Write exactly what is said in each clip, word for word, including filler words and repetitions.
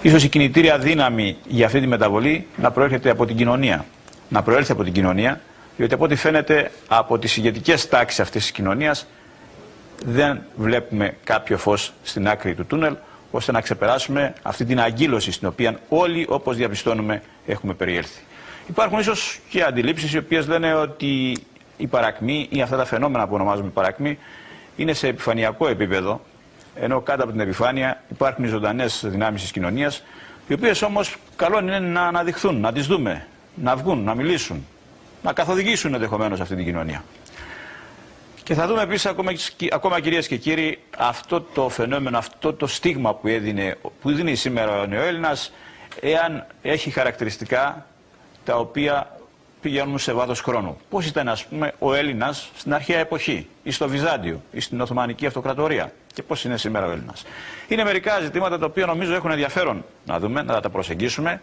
ίσως η κινητήρια δύναμη για αυτή τη μεταβολή να προέρχεται από την κοινωνία. Να προέλθει από την κοινωνία, διότι από ό,τι φαίνεται από τις ηγετικές τάξεις αυτής της κοινωνίας δεν βλέπουμε κάποιο φως στην άκρη του τούνελ, ώστε να ξεπεράσουμε αυτή την αγκύλωση στην οποία όλοι, όπως διαπιστώνουμε, έχουμε περιέλθει. Υπάρχουν ίσως και αντιλήψεις οι οποίες λένε ότι η παρακμή ή αυτά τα φαινόμενα που ονομάζουμε παρακμή είναι σε επιφανειακό επίπεδο, ενώ κάτω από την επιφάνεια υπάρχουν οι ζωντανές δυνάμεις της κοινωνίας, οι οποίες όμως καλό είναι να αναδειχθούν, να τις δούμε, να βγουν, να μιλήσουν, να καθοδηγήσουν ενδεχομένως αυτή την κοινωνία. Και θα δούμε επίσης ακόμα, ακόμα κυρίες και κύριοι, αυτό το φαινόμενο, αυτό το στίγμα που, έδινε, που δίνει σήμερα ο νεοέλληνας, εάν έχει χαρακτηριστικά τα οποία πηγαίνουν σε βάθος χρόνου. Πώς ήταν, ας πούμε, ο Έλληνας στην αρχαία εποχή, ή στο Βυζάντιο, ή στην Οθωμανική Αυτοκρατορία, και πώς είναι σήμερα ο Έλληνας. Είναι μερικά ζητήματα τα οποία νομίζω έχουν ενδιαφέρον να δούμε, να τα προσεγγίσουμε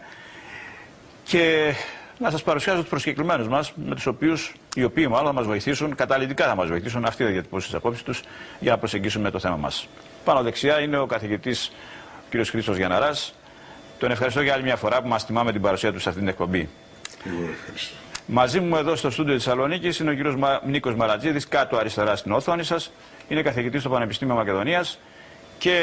και να σας παρουσιάσω τους προσκεκλημένους μας, με τους οποίους, οι οποίοι μάλλον θα μας βοηθήσουν, καταλυτικά θα μας βοηθήσουν, αυτοί θα διατυπώσουν τις απόψεις τους για να προσεγγίσουμε το θέμα μας. Πάνω δεξιά είναι ο καθηγητής κ. Χρήστος Γιανναράς. Τον ευχαριστώ για άλλη μια φορά που μας τιμά με την παρουσία του σε αυτήν την εκπομπή. Μαζί μου εδώ στο στούντιο της Θεσσαλονίκης είναι ο κ. Νίκος Μαρατζίδης, κάτω αριστερά στην οθόνη σας. Είναι καθηγητής στο Πανεπιστήμιο Μακεδονίας. Και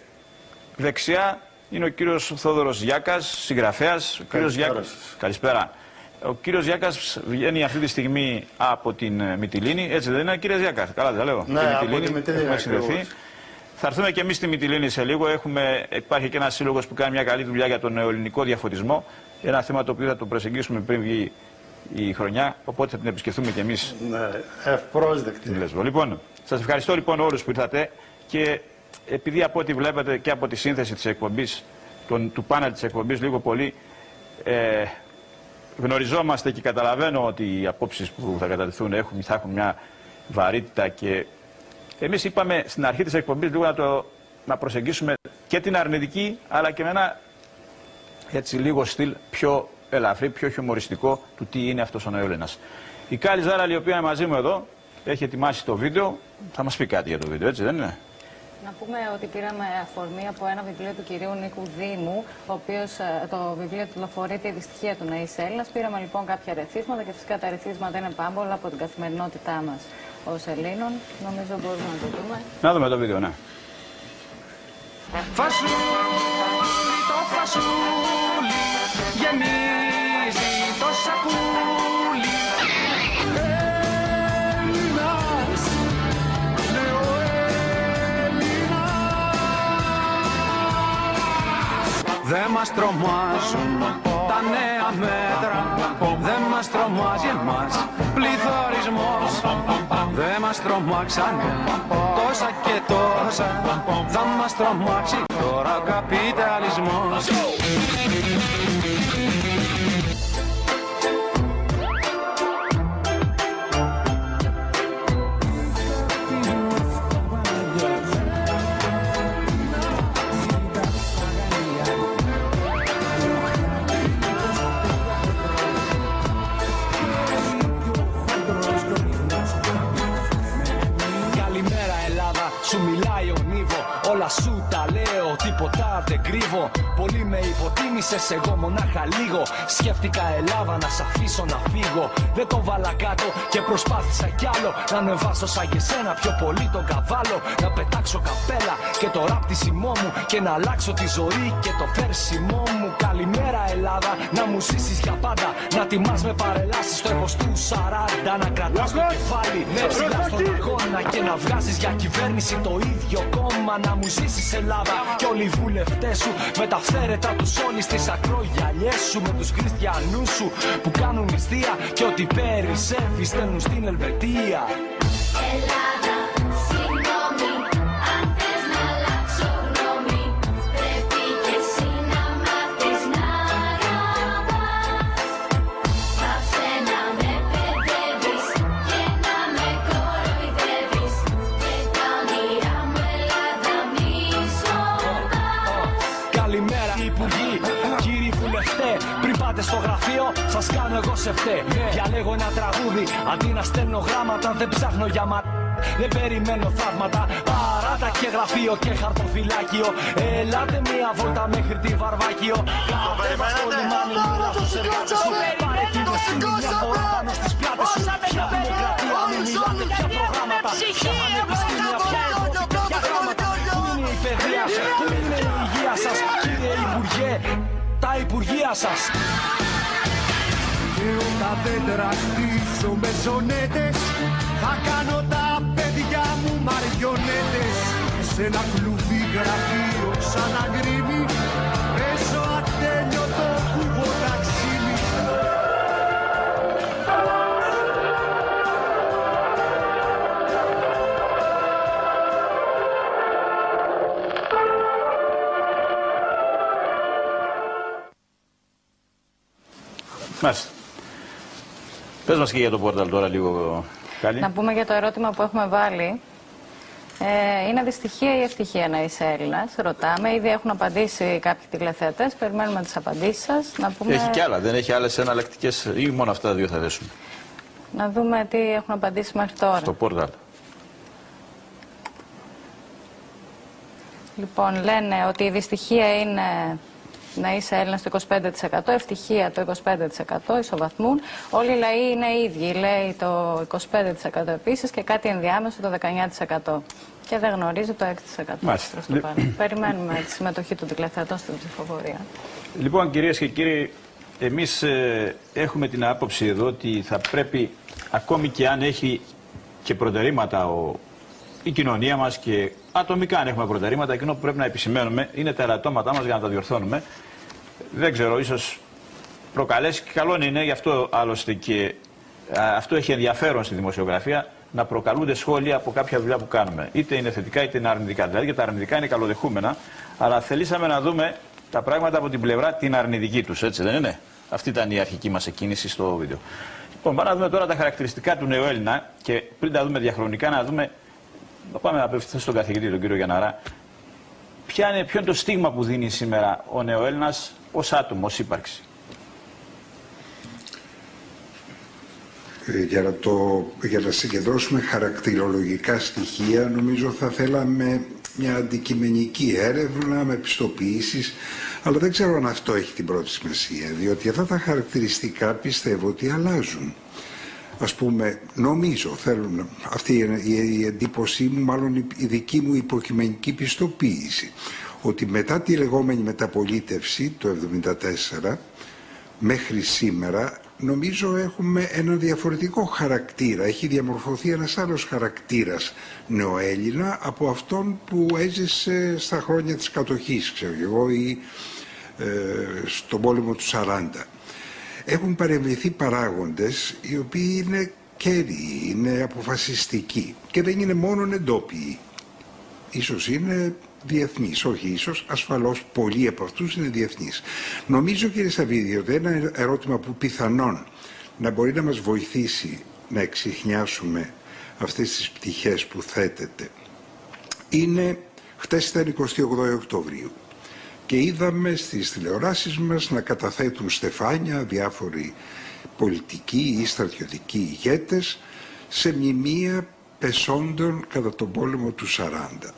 δεξιά είναι ο κύριος Θόδωρος Γιάκας, συγγραφέας. Καλησπέρα. Καλησπέρα. Ο κύριος Γιάκας βγαίνει αυτή τη στιγμή από την Μυτιλήνη. Έτσι δεν είναι, κύριε Γιάκα? Καλά δεν λέω? Ναι, από τη Μυτιλήνη έχουμε συνδεθεί. Θα έρθουμε και εμείς στη Μυτιλήνη σε λίγο. Έχουμε, υπάρχει και ένας σύλλογος που κάνει μια καλή δουλειά για τον νεοελληνικό διαφωτισμό. Ένα θέμα το οποίο θα το προσεγγίσουμε πριν βγει η χρονιά. Οπότε θα την επισκεφθούμε και εμείς. Ναι, ευπρόσδεκτη. Λοιπόν, σας ευχαριστώ λοιπόν όλους που ήρθατε. Και επειδή από ό,τι βλέπετε και από τη σύνθεση της εκπομπής, τον, του πάνελ της εκπομπής, λίγο πολύ ε, γνωριζόμαστε και καταλαβαίνω ότι οι απόψεις που θα κατατεθούν έχουν, θα έχουν μια βαρύτητα και εμείς είπαμε στην αρχή της εκπομπής λίγο να, το, να προσεγγίσουμε και την αρνητική αλλά και με ένα έτσι λίγο στυλ πιο ελαφρύ, πιο χιουμοριστικό του τι είναι αυτός ο νεοέλληνας. Η Κάλλη Ζάραλη, η οποία είναι μαζί μου εδώ, έχει ετοιμάσει το βίντεο, θα μας πει κάτι για το βίντεο, έτσι δεν είναι? Να πούμε ότι πήραμε αφορμή από ένα βιβλίο του κυρίου Νίκου Δήμου, ο οποίος το βιβλίο τυλοφορείται η δυστυχία του να είσαι Έλληνας. Πήραμε λοιπόν κάποια ρεθίσματα και φυσικά τα ρεθίσματα είναι πάμπολα από την καθημερινότητά μας ως Ελλήνων. Νομίζω μπορούμε να το δούμε. Να δούμε το βίντεο, ναι. Φασούλι, το φασούλι, γεμίζει το σακούλι. Δεν μας τρομάζουν τα νέα μέτρα, δεν μας τρομάζει εμάς πληθωρισμός. Δεν μας τρομάξανε τόσα και τόσα, θα μας τρομάξει τώρα ο καπιταλισμός. Όλα σου τα λέω, τίποτα δεν κρύβω. Πολύ με υποτίμησες, εγώ μονάχα λίγο. Σκέφτηκα Ελλάδα να σ' αφήσω να φύγω. Δεν το βάλα κάτω και προσπάθησα κι άλλο. Να ανεβάσω σαν και σένα πιο πολύ τον καβάλο. Να πετάξω καπέλα και το ράπτισιμό μου. Και να αλλάξω τη ζωή και το πέρσιμό μου. Καλημέρα Ελλάδα, να μου ζήσεις για πάντα. Να τιμάς με παρελάσεις στο έπος του σαράντα. Να κρατάς το κεφάλι ψηλά στον αγώνα. Και να βγάζεις για κυβέρνηση το ίδιο κόμμα. Να μου ζήσεις Ελλάδα και όλοι οι βουλευτές σου. Με τα φθαίρετα τους όλοι στις ακρογιαλιές σου. Με τους χριστιανούς σου που κάνουν νηστεία. Και ό,τι περισσεύει στέλνουν στην Ελβετία. Ελλάδα, συγγνώμη, αν θες να αλλάξω γνώμη, πρέπει και εσύ να μάθεις να αγαπάς. Πάψε να με παιδεύεις και να με κοροϊδεύεις. Και τα όνειρά μου Ελλάδα μη σοβάς. Καλημέρα υπουργοί, κύριοι βουλευτέ. Πριν πάτε στο γραφείο, σας κάνω εγώ σε φταί. Διαλέγω ένα τραγούδι, αντί να στέλνω γράμματα, δεν ψάχνω για μα... Δεν περιμένω θαύματα, παράτα και γραφείο και χαρτοφυλάκιο. Ελάτε μία βόλτα μέχρι τη Βαρβάκιο. Κατέβα στο λιμάνι, μοίρα στους εργάτες σου. Πάρε τη δεσμήνη μια φορά πάνω στις πλάτες σου. Ποια δημοκρατία, μην μιλάτε, ποια προγράμματα. Ποια πανεπιστήμια, ποια εδόθηκα, ποια γράμματα. Πού είναι η παιδεία, πού είναι η υγεία σας, κύριε Υπουργέ, τα Υπουργεία σας. Και όταν δεν τραχτήσω με ζωνέτες, θα κάνω τα παιδιά μου μαριονέτες. Σε ένα κλουβί γραφείο σαν αγρίμι, παίζω ατέλειωτο κουβό ταξίμι. Μάλιστα. Πες μας και για το πόρταλ τώρα λίγο, Καλή. Να πούμε για το ερώτημα που έχουμε βάλει. Ε, είναι δυστυχία ή ευτυχία να είσαι Έλληνας? Ρωτάμε. Ήδη έχουν απαντήσει κάποιοι τηλεθεατές. Περιμένουμε τις απαντήσεις σας. Να πούμε... Έχει κι άλλα, δεν έχει άλλες εναλλακτικές ή μόνο αυτά τα δύο θα δέσουμε? Να δούμε τι έχουν απαντήσει μέχρι τώρα. Στο πόρταλ. Λοιπόν, λένε ότι η δυστυχία είναι να είσαι Έλληνας το είκοσι πέντε τοις εκατό, ευτυχία το είκοσι πέντε τοις εκατό, ισοβαθμούν. Όλοι οι λαοί είναι ίδιοι, λέει το είκοσι πέντε τοις εκατό επίσης και κάτι ενδιάμεσο το δεκαεννιά τοις εκατό. Και δεν γνωρίζει το έξι τοις εκατό. Μάλιστα. Προς το παρόν. Περιμένουμε τη συμμετοχή των τηλεθεατών στην ψηφοφορία. Λοιπόν, κυρίες και κύριοι, εμείς ε, έχουμε την άποψη εδώ ότι θα πρέπει, ακόμη και αν έχει και προτερήματα ο, η κοινωνία μας και ατομικά αν έχουμε προτερήματα, εκείνο που πρέπει να επισημαίνουμε είναι τα ελαττώματά μας για να τα διορθώνουμε. Δεν ξέρω, ίσως προκαλέσει και καλό είναι, γι' αυτό άλλωστε και α, αυτό έχει ενδιαφέρον στη δημοσιογραφία, να προκαλούνται σχόλια από κάποια δουλειά που κάνουμε. Είτε είναι θετικά είτε είναι αρνητικά. Δηλαδή και τα αρνητικά είναι καλοδεχούμενα, αλλά θελήσαμε να δούμε τα πράγματα από την πλευρά την αρνητική τους, έτσι δεν είναι? Αυτή ήταν η αρχική μας εκκίνηση στο βίντεο. Λοιπόν, πάμε να δούμε τώρα τα χαρακτηριστικά του νεοέλληνα και πριν τα δούμε διαχρονικά, να δούμε. Θα πάμε να απευθυνθούμε στον καθηγητή, τον κύριο Γιανναρά. Ποια είναι, ποιο είναι το στίγμα που δίνει σήμερα ο νεοέλληνας ως άτομο, ως ύπαρξη? Ε, για, να το, για να συγκεντρώσουμε χαρακτηρολογικά στοιχεία, νομίζω θα θέλαμε μια αντικειμενική έρευνα με πιστοποιήσεις, αλλά δεν ξέρω αν αυτό έχει την πρώτη σημασία, διότι αυτά τα χαρακτηριστικά πιστεύω ότι αλλάζουν. Ας πούμε, νομίζω, θέλουν, αυτή είναι η εντύπωσή μου, μάλλον η δική μου υποκειμενική πιστοποίηση, ότι μετά τη λεγόμενη μεταπολίτευση το εβδομήντα τέσσερα μέχρι σήμερα, νομίζω έχουμε ένα διαφορετικό χαρακτήρα. Έχει διαμορφωθεί ένας άλλος χαρακτήρας νεοέλληνα από αυτόν που έζησε στα χρόνια της κατοχής, ξέρω εγώ, ή ε, στον πόλεμο του σαράντα. Έχουν παρεμβληθεί παράγοντες οι οποίοι είναι κέρδιοι, είναι αποφασιστικοί και δεν είναι μόνο εντόπιοι. Ίσως είναι διεθνείς, όχι ίσως, ασφαλώς πολλοί από αυτούς είναι διεθνείς. Νομίζω, κύριε Σαββίδη, ότι ένα ερώτημα που πιθανόν να μπορεί να μας βοηθήσει να εξιχνιάσουμε αυτές τις πτυχές που θέτεται είναι, χτες ήταν εικοστή όγδοη Οκτωβρίου και είδαμε στις τηλεοράσεις μας να καταθέτουν στεφάνια διάφοροι πολιτικοί ή στρατιωτικοί ηγέτες σε μνημεία πεσόντων κατά τον πόλεμο του σαράντα.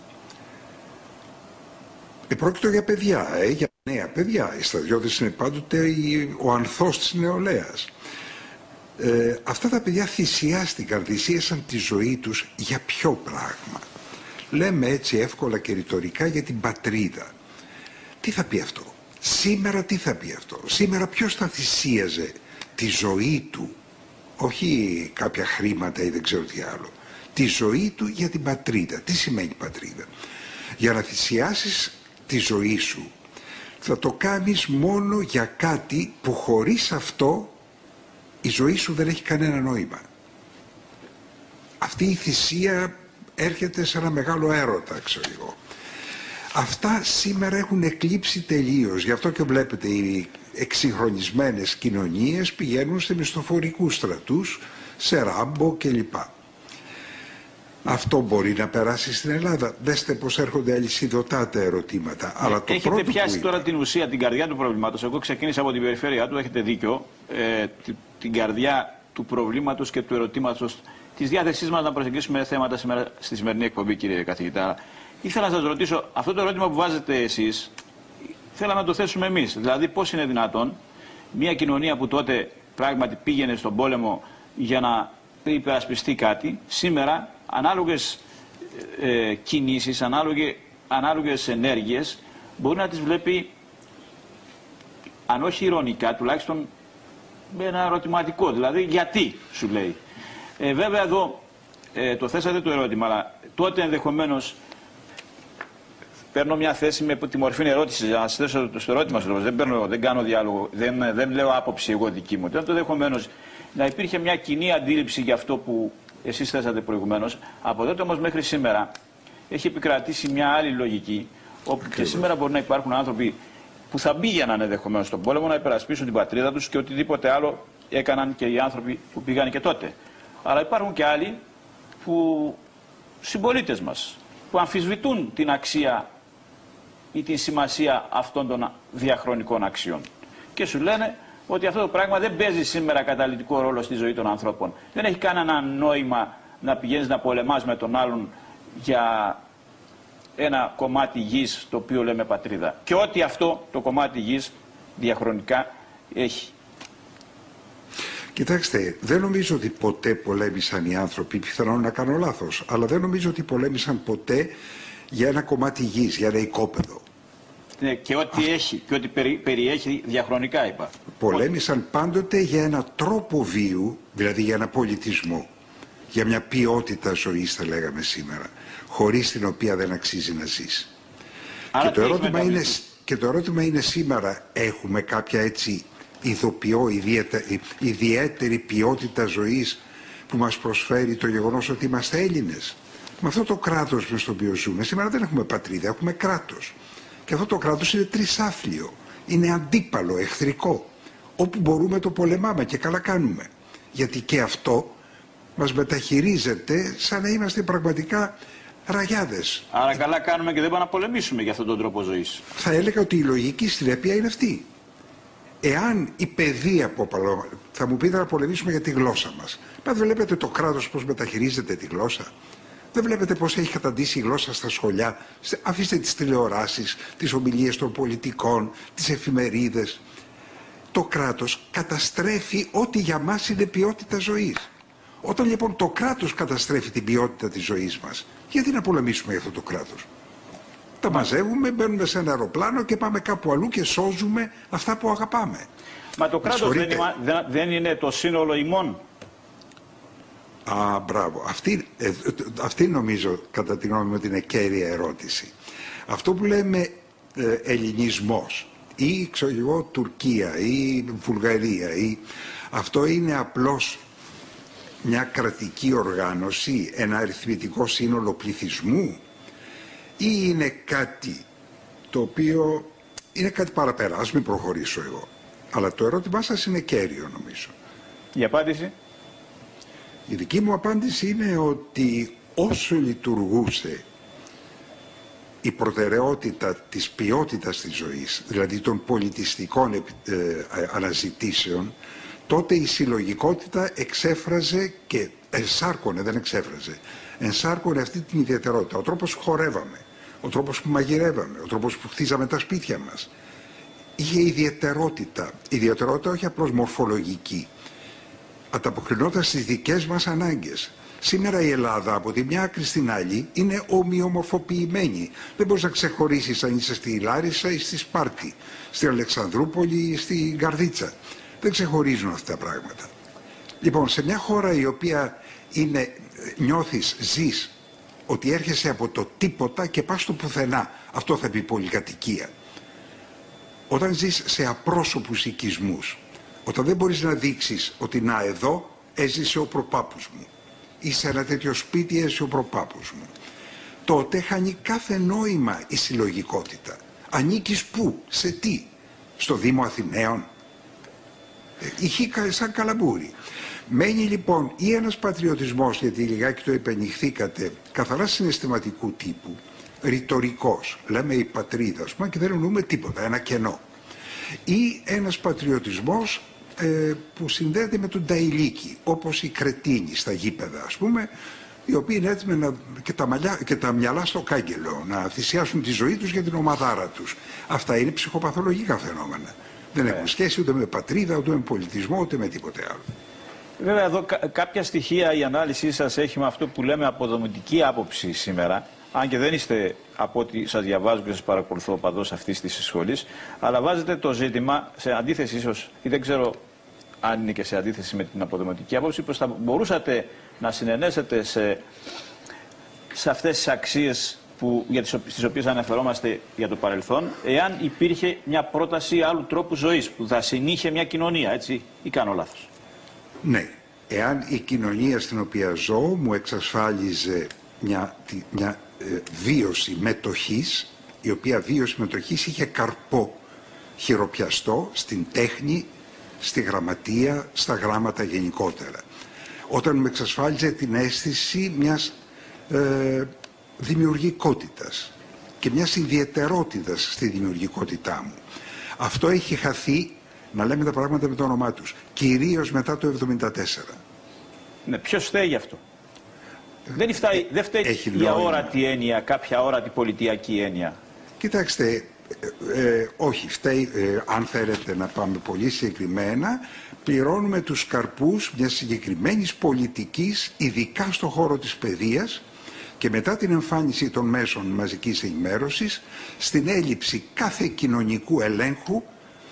Επρόκειτο για παιδιά, ε, για νέα παιδιά. Οι στρατιώτες είναι πάντοτε ο ανθός της νεολαίας. Ε, αυτά τα παιδιά θυσιάστηκαν, θυσίασαν τη ζωή τους για ποιο πράγμα? Λέμε έτσι εύκολα και ρητορικά για την πατρίδα. Τι θα πει αυτό? Σήμερα τι θα πει αυτό? Σήμερα ποιος θα θυσίαζε τη ζωή του, όχι κάποια χρήματα ή δεν ξέρω τι άλλο, τη ζωή του για την πατρίδα? Τι σημαίνει πατρίδα? Για να θυσιάσεις τη ζωή σου θα το κάνεις μόνο για κάτι που χωρίς αυτό η ζωή σου δεν έχει κανένα νόημα. Αυτή η θυσία έρχεται σε ένα μεγάλο έρωτα, ξέρω εγώ. Αυτά σήμερα έχουν εκλείψει τελείως. Γι' αυτό και βλέπετε οι εξυγχρονισμένες κοινωνίες πηγαίνουν σε μισθοφορικούς στρατούς, σε ράμπο κλπ. Αυτό μπορεί να περάσει στην Ελλάδα? Δέστε πως έρχονται αλυσιδωτά τα ερωτήματα. Ε, Αλλά το έχετε πρώτο πιάσει που τώρα είναι... την ουσία, την καρδιά του προβλήματος. Εγώ ξεκίνησα από την περιφέρειά του, έχετε δίκιο. Ε, την, την καρδιά του προβλήματος και του ερωτήματος της διάθεσής μας να προσεγγίσουμε θέματα σήμερα, στη σημερινή εκπομπή, κύριε καθηγητά. Ήθελα να σας ρωτήσω, αυτό το ερώτημα που βάζετε εσείς, θέλαμε να το θέσουμε εμείς. Δηλαδή, πώς είναι δυνατόν μια κοινωνία που τότε πράγματι πήγαινε στον πόλεμο για να υπερασπιστεί κάτι, σήμερα ανάλογες ε, κινήσεις, ανάλογες, ανάλογες ενέργειες μπορεί να τις βλέπει, αν όχι ειρωνικά, τουλάχιστον με ένα ερωτηματικό. Δηλαδή, γιατί, σου λέει. Ε, βέβαια, εδώ ε, το θέσατε το ερώτημα, αλλά τότε ενδεχομένως παίρνω μια θέση με τη μορφή ερώτηση. Να σα θέσω το ερώτημα, δεν, παίρνω, δεν κάνω διάλογο, δεν, δεν λέω άποψη εγώ δική μου. Τότε ενδεχομένως να υπήρχε μια κοινή αντίληψη για αυτό που εσείς θέσατε προηγουμένως. Από τότε όμως μέχρι σήμερα έχει επικρατήσει μια άλλη λογική, όπου και σήμερα μπορεί να υπάρχουν άνθρωποι που θα πήγαιναν ενδεχομένως στον πόλεμο να υπερασπίσουν την πατρίδα τους και οτιδήποτε άλλο έκαναν και οι άνθρωποι που πήγαν και τότε. Αλλά υπάρχουν και άλλοι που, συμπολίτες μας, που αμφισβητούν την αξία ή την σημασία αυτών των διαχρονικών αξιών. Και σου λένε ότι αυτό το πράγμα δεν παίζει σήμερα καταλυτικό ρόλο στη ζωή των ανθρώπων. Δεν έχει κανένα νόημα να πηγαίνεις να πολεμάς με τον άλλον για ένα κομμάτι γης το οποίο λέμε πατρίδα. Και ό,τι αυτό το κομμάτι γης διαχρονικά έχει. Κοιτάξτε, δεν νομίζω ότι ποτέ πολέμησαν οι άνθρωποι, πιθανόν να κάνω λάθος, αλλά δεν νομίζω ότι πολέμησαν ποτέ για ένα κομμάτι γης, για ένα οικόπεδο. Ναι, και ό,τι έχει, και ό,τι περι, περιέχει διαχρονικά, είπα. Πολέμησαν πάντοτε για ένα τρόπο βίου, δηλαδή για ένα πολιτισμό, για μια ποιότητα ζωής, θα λέγαμε σήμερα, χωρίς την οποία δεν αξίζει να ζεις. Και το, ερώτημα είναι, και το ερώτημα είναι σήμερα, έχουμε κάποια έτσι ηθοποιό, ιδιαίτερη, ιδιαίτερη ποιότητα ζωής που μας προσφέρει το γεγονός ότι είμαστε Έλληνες. Με αυτό το κράτος με στο οποίο ζούμε, σήμερα δεν έχουμε πατρίδα, έχουμε κράτος. Και αυτό το κράτος είναι τρισάφλιο, είναι αντίπαλο, εχθρικό. Όπου μπορούμε το πολεμάμε και καλά κάνουμε. Γιατί και αυτό μας μεταχειρίζεται σαν να είμαστε πραγματικά ραγιάδες. Άρα καλά κάνουμε και δεν πάμε να πολεμήσουμε για αυτόν τον τρόπο ζωής. Θα έλεγα ότι η λογική συνέπεια είναι αυτή. Εάν η παιδεία που απαλώ, θα μου πείτε να πολεμήσουμε για τη γλώσσα μας. Μα δεν βλέπετε το κράτος πώς μεταχειρίζεται τη γλώσσα. Δεν βλέπετε πώς έχει καταντήσει η γλώσσα στα σχολιά. Αφήστε τις τηλεοράσεις, τις ομιλίες των πολιτικών, τις εφημερίδες. Το κράτος καταστρέφει ό,τι για μας είναι ποιότητα ζωής. Όταν λοιπόν το κράτος καταστρέφει την ποιότητα της ζωής μας, γιατί να πολεμήσουμε για αυτό το κράτος. Τα μαζεύουμε, μπαίνουμε σε ένα αεροπλάνο και πάμε κάπου αλλού και σώζουμε αυτά που αγαπάμε. Μα το κράτος δεν, δεν, δεν είναι το σύνολο ημών. Α, μπράβο. Αυτή, ε, αυτή νομίζω κατά τη γνώμη μου ότι είναι κέρια ερώτηση. Αυτό που λέμε ε, ελληνισμός ή ξέρω εγώ Τουρκία ή Βουλγαρία ή, αυτό είναι απλώς μια κρατική οργάνωση, ένα αριθμητικό σύνολο πληθυσμού ή είναι κάτι το οποίο είναι κάτι παραπέρα. Ας μην προχωρήσω εγώ. Αλλά το ερώτημά σας είναι κέριο νομίζω. Η απάντηση. Η δική μου απάντηση είναι ότι όσο λειτουργούσε η προτεραιότητα της ποιότητας της ζωής, δηλαδή των πολιτιστικών ε, ε, αναζητήσεων, τότε η συλλογικότητα εξέφραζε και ενσάρκωνε, δεν εξέφραζε, ενσάρκωνε αυτή την ιδιαιτερότητα. Ο τρόπος που χορεύαμε, ο τρόπος που μαγειρεύαμε, ο τρόπος που χτίζαμε τα σπίτια μας, είχε ιδιαιτερότητα. Ιδιαιτερότητα όχι απλώς μορφολογική, ανταποκρινόταν στις δικές μας ανάγκες. Σήμερα η Ελλάδα από τη μια άκρη στην άλλη είναι ομοιομορφοποιημένη. Δεν μπορείς να ξεχωρίσεις αν είσαι στη Λάρισα ή στη Σπάρτη, στην Αλεξανδρούπολη ή στη Καρδίτσα. Δεν ξεχωρίζουν αυτά τα πράγματα. Λοιπόν, σε μια χώρα η οποία είναι, νιώθεις, ζεις, ότι έρχεσαι από το τίποτα και πας στο πουθενά. Αυτό θα πει πολυκατοικία. Όταν ζεις σε απρόσωπους οικισμούς, όταν δεν μπορείς να δείξεις ότι να εδώ έζησε ο προπάπους μου ή σε ένα τέτοιο σπίτι έζησε ο προπάπους μου, τότε χάνει κάθε νόημα η συλλογικότητα. Ανήκεις πού, σε τι, στο Δήμο Αθηναίων, είχε σαν καλαμπούρι. Μένει λοιπόν ή ένας πατριωτισμός, γιατί λιγάκι το υπενηχθήκατε, καθαρά συναισθηματικού τύπου, ρητορικός, λέμε η πατρίδα, ας πούμε, και δεν εννοούμε τίποτα, ένα κενό. Ή ένας πατριωτισμός ε, που συνδέεται με τον Ταηλίκη, όπως οι Κρετίνοι στα γήπεδα, ας πούμε, οι οποίοι είναι έτοιμοι να, και, τα μαλλιά, και τα μυαλά στο κάγκελο, να θυσιάσουν τη ζωή τους για την ομαδάρα τους. Αυτά είναι ψυχοπαθολογικά φαινόμενα. Δεν έχουν σχέση ούτε με πατρίδα, ούτε με πολιτισμό, ούτε με τίποτε άλλο. Βέβαια, εδώ κα- κάποια στοιχεία η ανάλυση σας έχει με αυτό που λέμε αποδομητική άποψη σήμερα. Αν και δεν είστε, από ό,τι σας διαβάζω και σας παρακολουθώ, οπαδός αυτής της σχολής, αλλά βάζετε το ζήτημα σε αντίθεση, ίσως, ή δεν ξέρω αν είναι και σε αντίθεση με την αποδομητική άποψη, πως θα μπορούσατε να συνενέσετε σε, σε αυτές τις αξίες που, για τις, στις οποίες αναφερόμαστε για το παρελθόν, εάν υπήρχε μια πρόταση άλλου τρόπου ζωής που θα συνήχε μια κοινωνία, έτσι, ή κάνω λάθος? Ναι, εάν η κοινωνία στην οποία ζω μου εξασφάλιζε μια, μια ε, βίωση μετοχής, η οποία βίωση μετοχής είχε καρπό χειροπιαστό στην τέχνη, στη γραμματεία, στα γράμματα γενικότερα. Όταν μου εξασφάλιζε την αίσθηση μιας ε, δημιουργικότητας και μιας ιδιαιτερότητας στη δημιουργικότητά μου. Αυτό έχει χαθεί, να λέμε τα πράγματα με το όνομά τους, κυρίως μετά το εβδομήντα τέσσερα. Ναι, ποιος φταίει γι' αυτό? Δεν φταίει, δεν φταίει η νόημα. αόρατη έννοια, κάποια αόρατη πολιτιακή έννοια. Κοιτάξτε, ε, ε, όχι, φταίει, ε, αν θέλετε να πάμε πολύ συγκεκριμένα, πληρώνουμε τους καρπούς μιας συγκεκριμένης πολιτικής, ειδικά στον χώρο της παιδείας, και μετά την εμφάνιση των μέσων μαζικής ενημέρωσης, στην έλλειψη κάθε κοινωνικού ελέγχου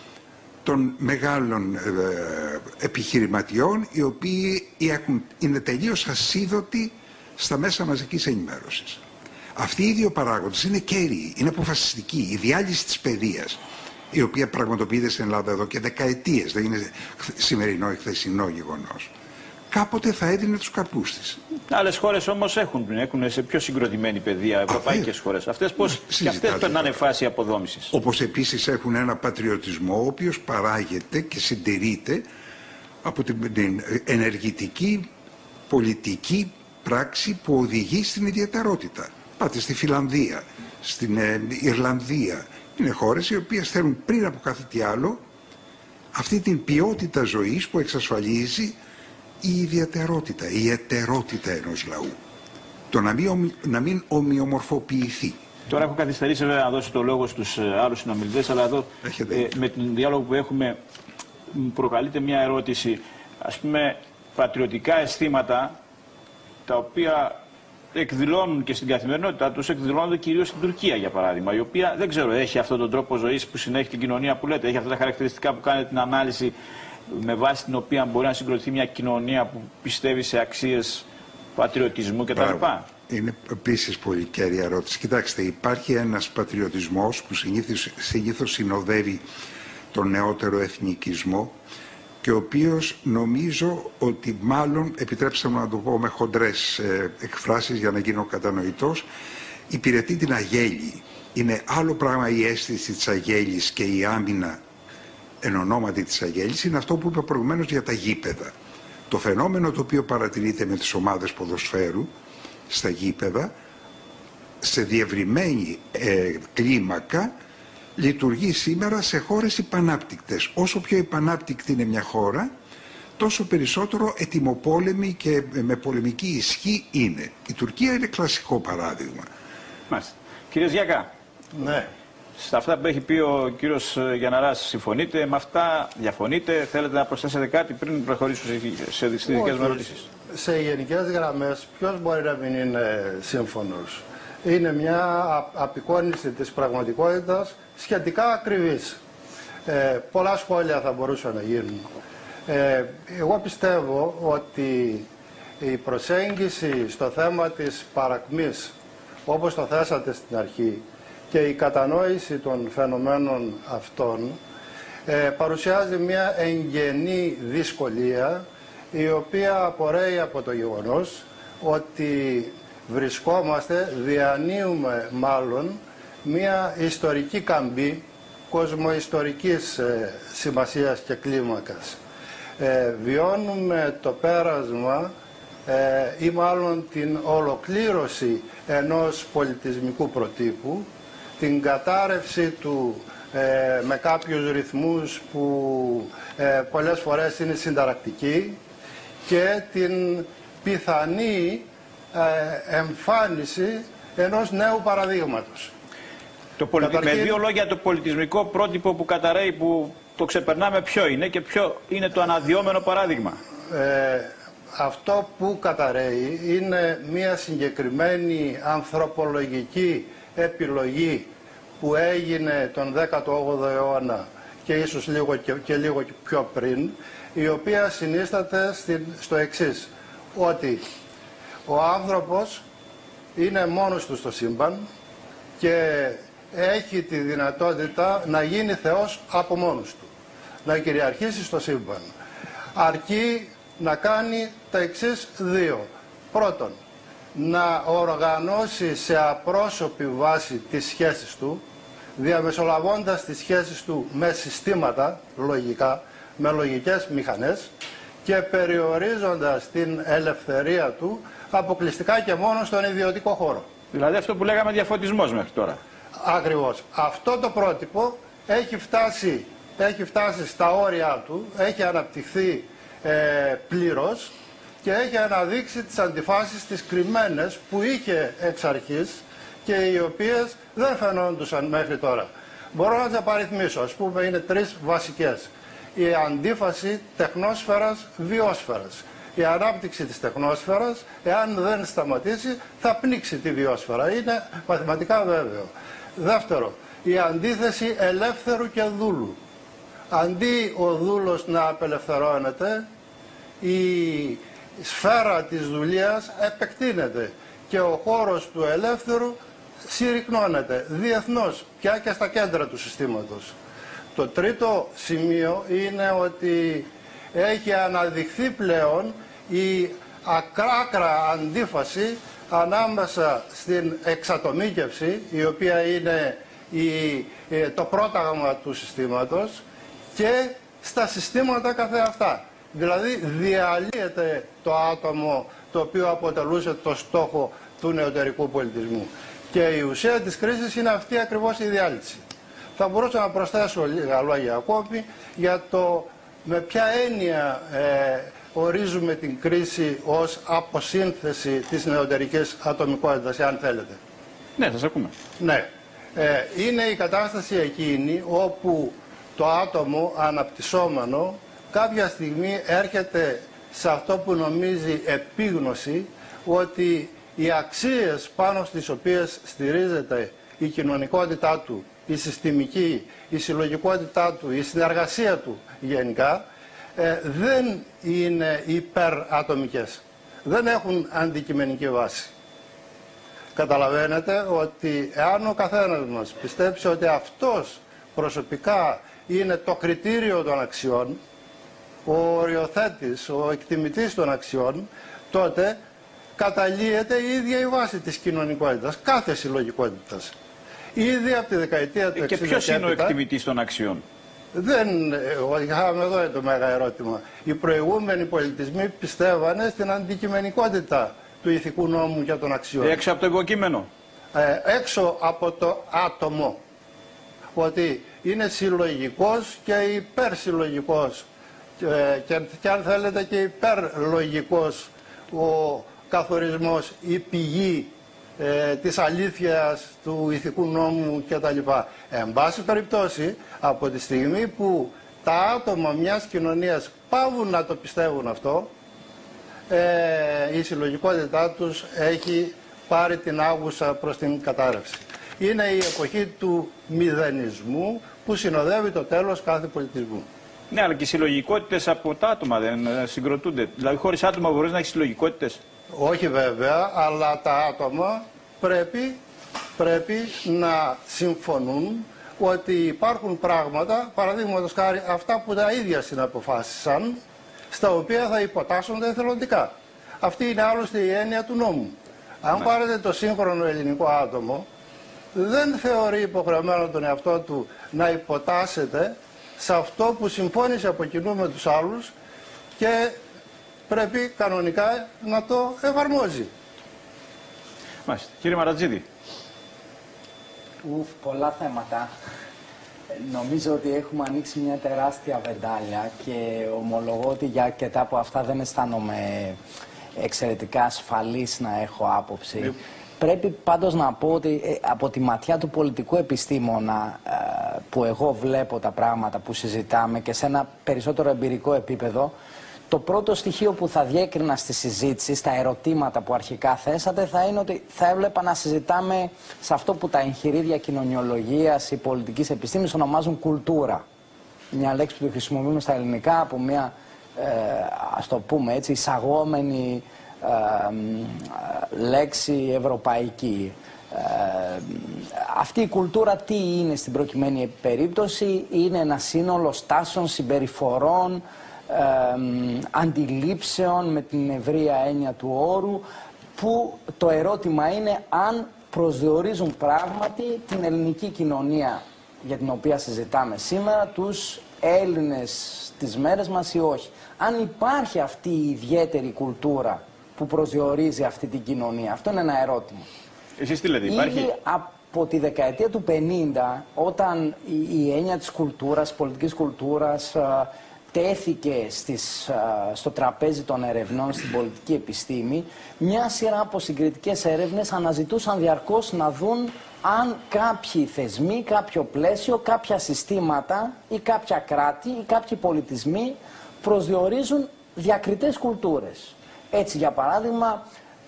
των μεγάλων ε, επιχειρηματιών, οι οποίοι έχουν, είναι τελείως ασίδωτοι στα μέσα μαζικής ενημέρωσης. Αυτοί οι δύο παράγοντες είναι κέρυοι, είναι αποφασιστικοί. Η διάλυση της παιδείας, η οποία πραγματοποιείται στην Ελλάδα εδώ και δεκαετίες, δεν είναι σημερινό ή χθεσινό γεγονός, κάποτε θα έδινε τους καρπούς της. Άλλες χώρες όμως έχουν, έχουν σε πιο συγκροτημένη παιδεία, ευρωπαϊκές χώρες. Αυτές πώς και αυτές περνάνε φάση αποδόμησης. Όπως επίσης έχουν ένα πατριωτισμό, ο οποίος παράγεται και συντηρείται από την, την ενεργητική πολιτική πράξη που οδηγεί στην ιδιαιτερότητα. Πάτε στη Φιλανδία, στην ε, Ιρλανδία. Είναι χώρες οι οποίες θέλουν πριν από κάθε τι άλλο αυτή την ποιότητα ζωής που εξασφαλίζει η ιδιαιτερότητα, η ετερότητα ενός λαού. Το να μην, ομοι, να μην ομοιομορφοποιηθεί. Τώρα έχω καθυστερήσει βέβαια να δώσω το λόγο στους ε, άλλους συνομιλητές, αλλά εδώ ε, με τον διάλογο που έχουμε προκαλείται μια ερώτηση. Ας πούμε, πατριωτικά αισθήματα τα οποία εκδηλώνουν και στην καθημερινότητά τους, εκδηλώνονται κυρίως στην Τουρκία, για παράδειγμα, η οποία δεν ξέρω, έχει αυτόν τον τρόπο ζωής που συνέχει την κοινωνία που λέτε, έχει αυτά τα χαρακτηριστικά που κάνετε την ανάλυση, με βάση την οποία μπορεί να συγκροτηθεί μια κοινωνία που πιστεύει σε αξίες πατριωτισμού κτλ. Είναι επίσης πολύ κέρια ερώτηση. Κοιτάξτε, υπάρχει ένας πατριωτισμός που συνήθως, συνήθως συνοδεύει τον νεότερο εθνικισμό και ο οποίος νομίζω ότι μάλλον, επιτρέψτε μου να το πω με χοντρές ε, εκφράσεις για να γίνω κατανοητός, υπηρετεί την αγέλη. Είναι άλλο πράγμα η αίσθηση της αγέλης και η άμυνα εν ονόματι της αγέλης, είναι αυτό που είπα προηγουμένως για τα γήπεδα. Το φαινόμενο το οποίο παρατηρείται με τις ομάδες ποδοσφαίρου στα γήπεδα, σε διευρυμένη ε, κλίμακα, λειτουργεί σήμερα σε χώρες υπανάπτυκτες. Όσο πιο υπανάπτυκτη είναι μια χώρα, τόσο περισσότερο ετοιμοπόλεμη και με πολεμική ισχύ είναι. Η Τουρκία είναι κλασικό παράδειγμα. Μάλιστα. Κύριε Ζιάκα, ναι. Σε αυτά που έχει πει ο κύριος Γιανναράς, συμφωνείτε με αυτά, διαφωνείτε, θέλετε να προσθέσετε κάτι πριν προχωρήσω σε δικές μου ερωτήσεις? Σε γενικές γραμμές, ποιος μπορεί να μην είναι σύμφωνος? Είναι μια απεικόνιση της πραγματικότητας σχετικά ακριβής. Ε, πολλά σχόλια θα μπορούσαν να γίνουν. Ε, εγώ πιστεύω ότι η προσέγγιση στο θέμα της παρακμής, όπως το θέσατε στην αρχή, και η κατανόηση των φαινομένων αυτών ε, παρουσιάζει μια εγγενή δυσκολία, η οποία απορρέει από το γεγονός ότι βρισκόμαστε, διανύουμε μάλλον μια ιστορική καμπή κοσμοϊστορικής ε, σημασίας και κλίμακας. Ε, βιώνουμε το πέρασμα ε, ή μάλλον την ολοκλήρωση ενός πολιτισμικού προτύπου, την κατάρρευση του ε, με κάποιους ρυθμούς που ε, πολλές φορές είναι συνταρακτικοί και την πιθανή ε, εμφάνιση ενός νέου παραδείγματος. Το πολιτι... Καταρχήν... Με δύο λόγια, το πολιτισμικό πρότυπο που καταραίει, που το ξεπερνάμε, ποιο είναι και ποιο είναι το αναδυόμενο παράδειγμα? Ε, αυτό που καταραίει είναι μια συγκεκριμένη ανθρωπολογική επιλογή που έγινε τον δέκατο όγδοο αιώνα και ίσως λίγο και, και λίγο πιο πριν, η οποία συνίσταται στην, στο εξής, ότι ο άνθρωπος είναι μόνος του στο σύμπαν και έχει τη δυνατότητα να γίνει Θεός από μόνος του, να κυριαρχήσει στο σύμπαν. Αρκεί να κάνει τα εξής δύο. Πρώτον, να οργανώσει σε απρόσωπη βάση τις σχέσεις του, διαμεσολαβώντας τις σχέσεις του με συστήματα λογικά, με λογικές μηχανές και περιορίζοντας την ελευθερία του αποκλειστικά και μόνο στον ιδιωτικό χώρο. Δηλαδή αυτό που λέγαμε διαφωτισμός μέχρι τώρα. Ακριβώς. Αυτό το πρότυπο έχει φτάσει, έχει φτάσει στα όρια του, έχει αναπτυχθεί ε, πλήρως και έχει αναδείξει τις αντιφάσεις τις κρυμμένες που είχε εξ αρχής και οι οποίες δεν φαινόντουσαν μέχρι τώρα. Μπορώ να τις απαριθμίσω, ας πούμε είναι τρεις βασικές. Η αντίφαση τεχνόσφαιρας-βιόσφαιρας. Η ανάπτυξη της τεχνόσφαιρας, εάν δεν σταματήσει, θα πνίξει τη βιόσφαιρα. Είναι μαθηματικά βέβαιο. Δεύτερο, η αντίθεση ελεύθερου και δούλου. Αντί ο δούλος να απελευθερώνεται, η σφαίρα της δουλείας επεκτείνεται και ο χώρος του ελεύθερου συρρυκνώνεται διεθνώς, πια και στα κέντρα του συστήματος. Το τρίτο σημείο είναι ότι έχει αναδειχθεί πλέον η ακράκρα αντίφαση ανάμεσα στην εξατομίκευση, η οποία είναι η, το πρόταγμα του συστήματος, και στα συστήματα καθεαυτά. Δηλαδή διαλύεται το άτομο το οποίο αποτελούσε το στόχο του νεωτερικού πολιτισμού. Και η ουσία της κρίσης είναι αυτή ακριβώς η διάλυση. Θα μπορούσα να προσθέσω λίγα λόγια ακόμη για το με ποια έννοια ε, ορίζουμε την κρίση ως αποσύνθεση της νεωτερικής ατομικότητας, αν θέλετε. Ναι, σας ακούμε. Ναι. Ε, είναι η κατάσταση εκείνη όπου το άτομο αναπτυσσόμενο κάποια στιγμή έρχεται σε αυτό που νομίζει επίγνωση, ότι οι αξίες πάνω στις οποίες στηρίζεται η κοινωνικότητά του, η συστημική, η συλλογικότητά του, η συνεργασία του γενικά, ε, δεν είναι υπερατομικές. Δεν έχουν αντικειμενική βάση. Καταλαβαίνετε ότι εάν ο καθένας μας πιστέψει ότι αυτός προσωπικά είναι το κριτήριο των αξιών, ο οριοθέτης, ο εκτιμητής των αξιών, τότε καταλύεται η ίδια η βάση της κοινωνικότητας, κάθε συλλογικότητας. Ήδη από τη δεκαετία του εξήντα. Και ποιος είναι ο εκτιμητής των αξιών? Δεν, είχαμε εδώ το μέγα ερώτημα. Οι προηγούμενοι πολιτισμοί πιστεύανε στην αντικειμενικότητα του ηθικού νόμου και των αξιών. Έξω από το υποκείμενο. Ε, έξω από το άτομο. Ότι είναι συλλογικός και υπερσυλλογικός. Και, και, και αν θέλετε και υπερλογικός ο καθορισμός, η πηγή ε, της αλήθειας του ηθικού νόμου κτλ. Εν πάση περιπτώσει, από τη στιγμή που τα άτομα μιας κοινωνίας πάβουν να το πιστεύουν αυτό, ε, η συλλογικότητά τους έχει πάρει την άγουσα προς την κατάρρευση. Είναι η εποχή του μηδενισμού που συνοδεύει το τέλος κάθε πολιτισμού. Ναι, αλλά και οι συλλογικότητες από τα άτομα δεν συγκροτούνται. Δηλαδή, χωρίς άτομα μπορείς να έχεις συλλογικότητες? Όχι βέβαια, αλλά τα άτομα πρέπει, πρέπει να συμφωνούν ότι υπάρχουν πράγματα, παραδείγματος χάρη αυτά που τα ίδια συναποφάσισαν, στα οποία θα υποτάσσονται εθελοντικά. Αυτή είναι άλλωστε η έννοια του νόμου. Αν ναι. πάρετε το σύγχρονο ελληνικό άτομο, δεν θεωρεί υποχρεωμένο τον εαυτό του να υποτάσσεται σε αυτό που συμφώνησε από κοινού με τους άλλους και πρέπει κανονικά να το εφαρμόζει. Μάλιστα. Κύριε Μαρατζίδη. Ουφ, πολλά θέματα. Νομίζω ότι έχουμε ανοίξει μια τεράστια βεντάλια και ομολογώ ότι για αρκετά από αυτά δεν αισθάνομαι εξαιρετικά ασφαλής να έχω άποψη. Ε... Πρέπει πάντως να πω ότι ε, από τη ματιά του πολιτικού επιστήμονα ε, που εγώ βλέπω τα πράγματα που συζητάμε και σε ένα περισσότερο εμπειρικό επίπεδο, το πρώτο στοιχείο που θα διέκρινα στη συζήτηση, στα ερωτήματα που αρχικά θέσατε, θα είναι ότι θα έβλεπα να συζητάμε σε αυτό που τα εγχειρίδια κοινωνιολογίας ή πολιτικής επιστήμης ονομάζουν κουλτούρα. Μια λέξη που τη χρησιμοποιούμε στα ελληνικά από μια, ε, ας το πούμε έτσι, εισαγόμενη ε, λέξη ευρωπαϊκή. Ε, αυτή η κουλτούρα τι είναι στην προκειμένη περίπτωση? Είναι ένα σύνολο στάσεων, συμπεριφορών, Ε, αντιλήψεων με την ευρεία έννοια του όρου, που το ερώτημα είναι αν προσδιορίζουν πράγματι την ελληνική κοινωνία για την οποία συζητάμε σήμερα, τους Έλληνες τις μέρες μας ή όχι. Αν υπάρχει αυτή η ιδιαίτερη κουλτούρα που προσδιορίζει αυτή την κοινωνία, αυτό είναι ένα ερώτημα. Εσείς τι λέτε, υπάρχει? Ήδη από τη δεκαετία του πενήντα, όταν η, η έννοια της κουλτούρας, πολιτικής κουλτούρας, τέθηκε στις, στο τραπέζι των ερευνών στην πολιτική επιστήμη, μια σειρά από συγκριτικές έρευνες αναζητούσαν διαρκώς να δουν αν κάποιοι θεσμοί, κάποιο πλαίσιο, κάποια συστήματα ή κάποια κράτη ή κάποιοι πολιτισμοί προσδιορίζουν διακριτές κουλτούρες. Έτσι, για παράδειγμα,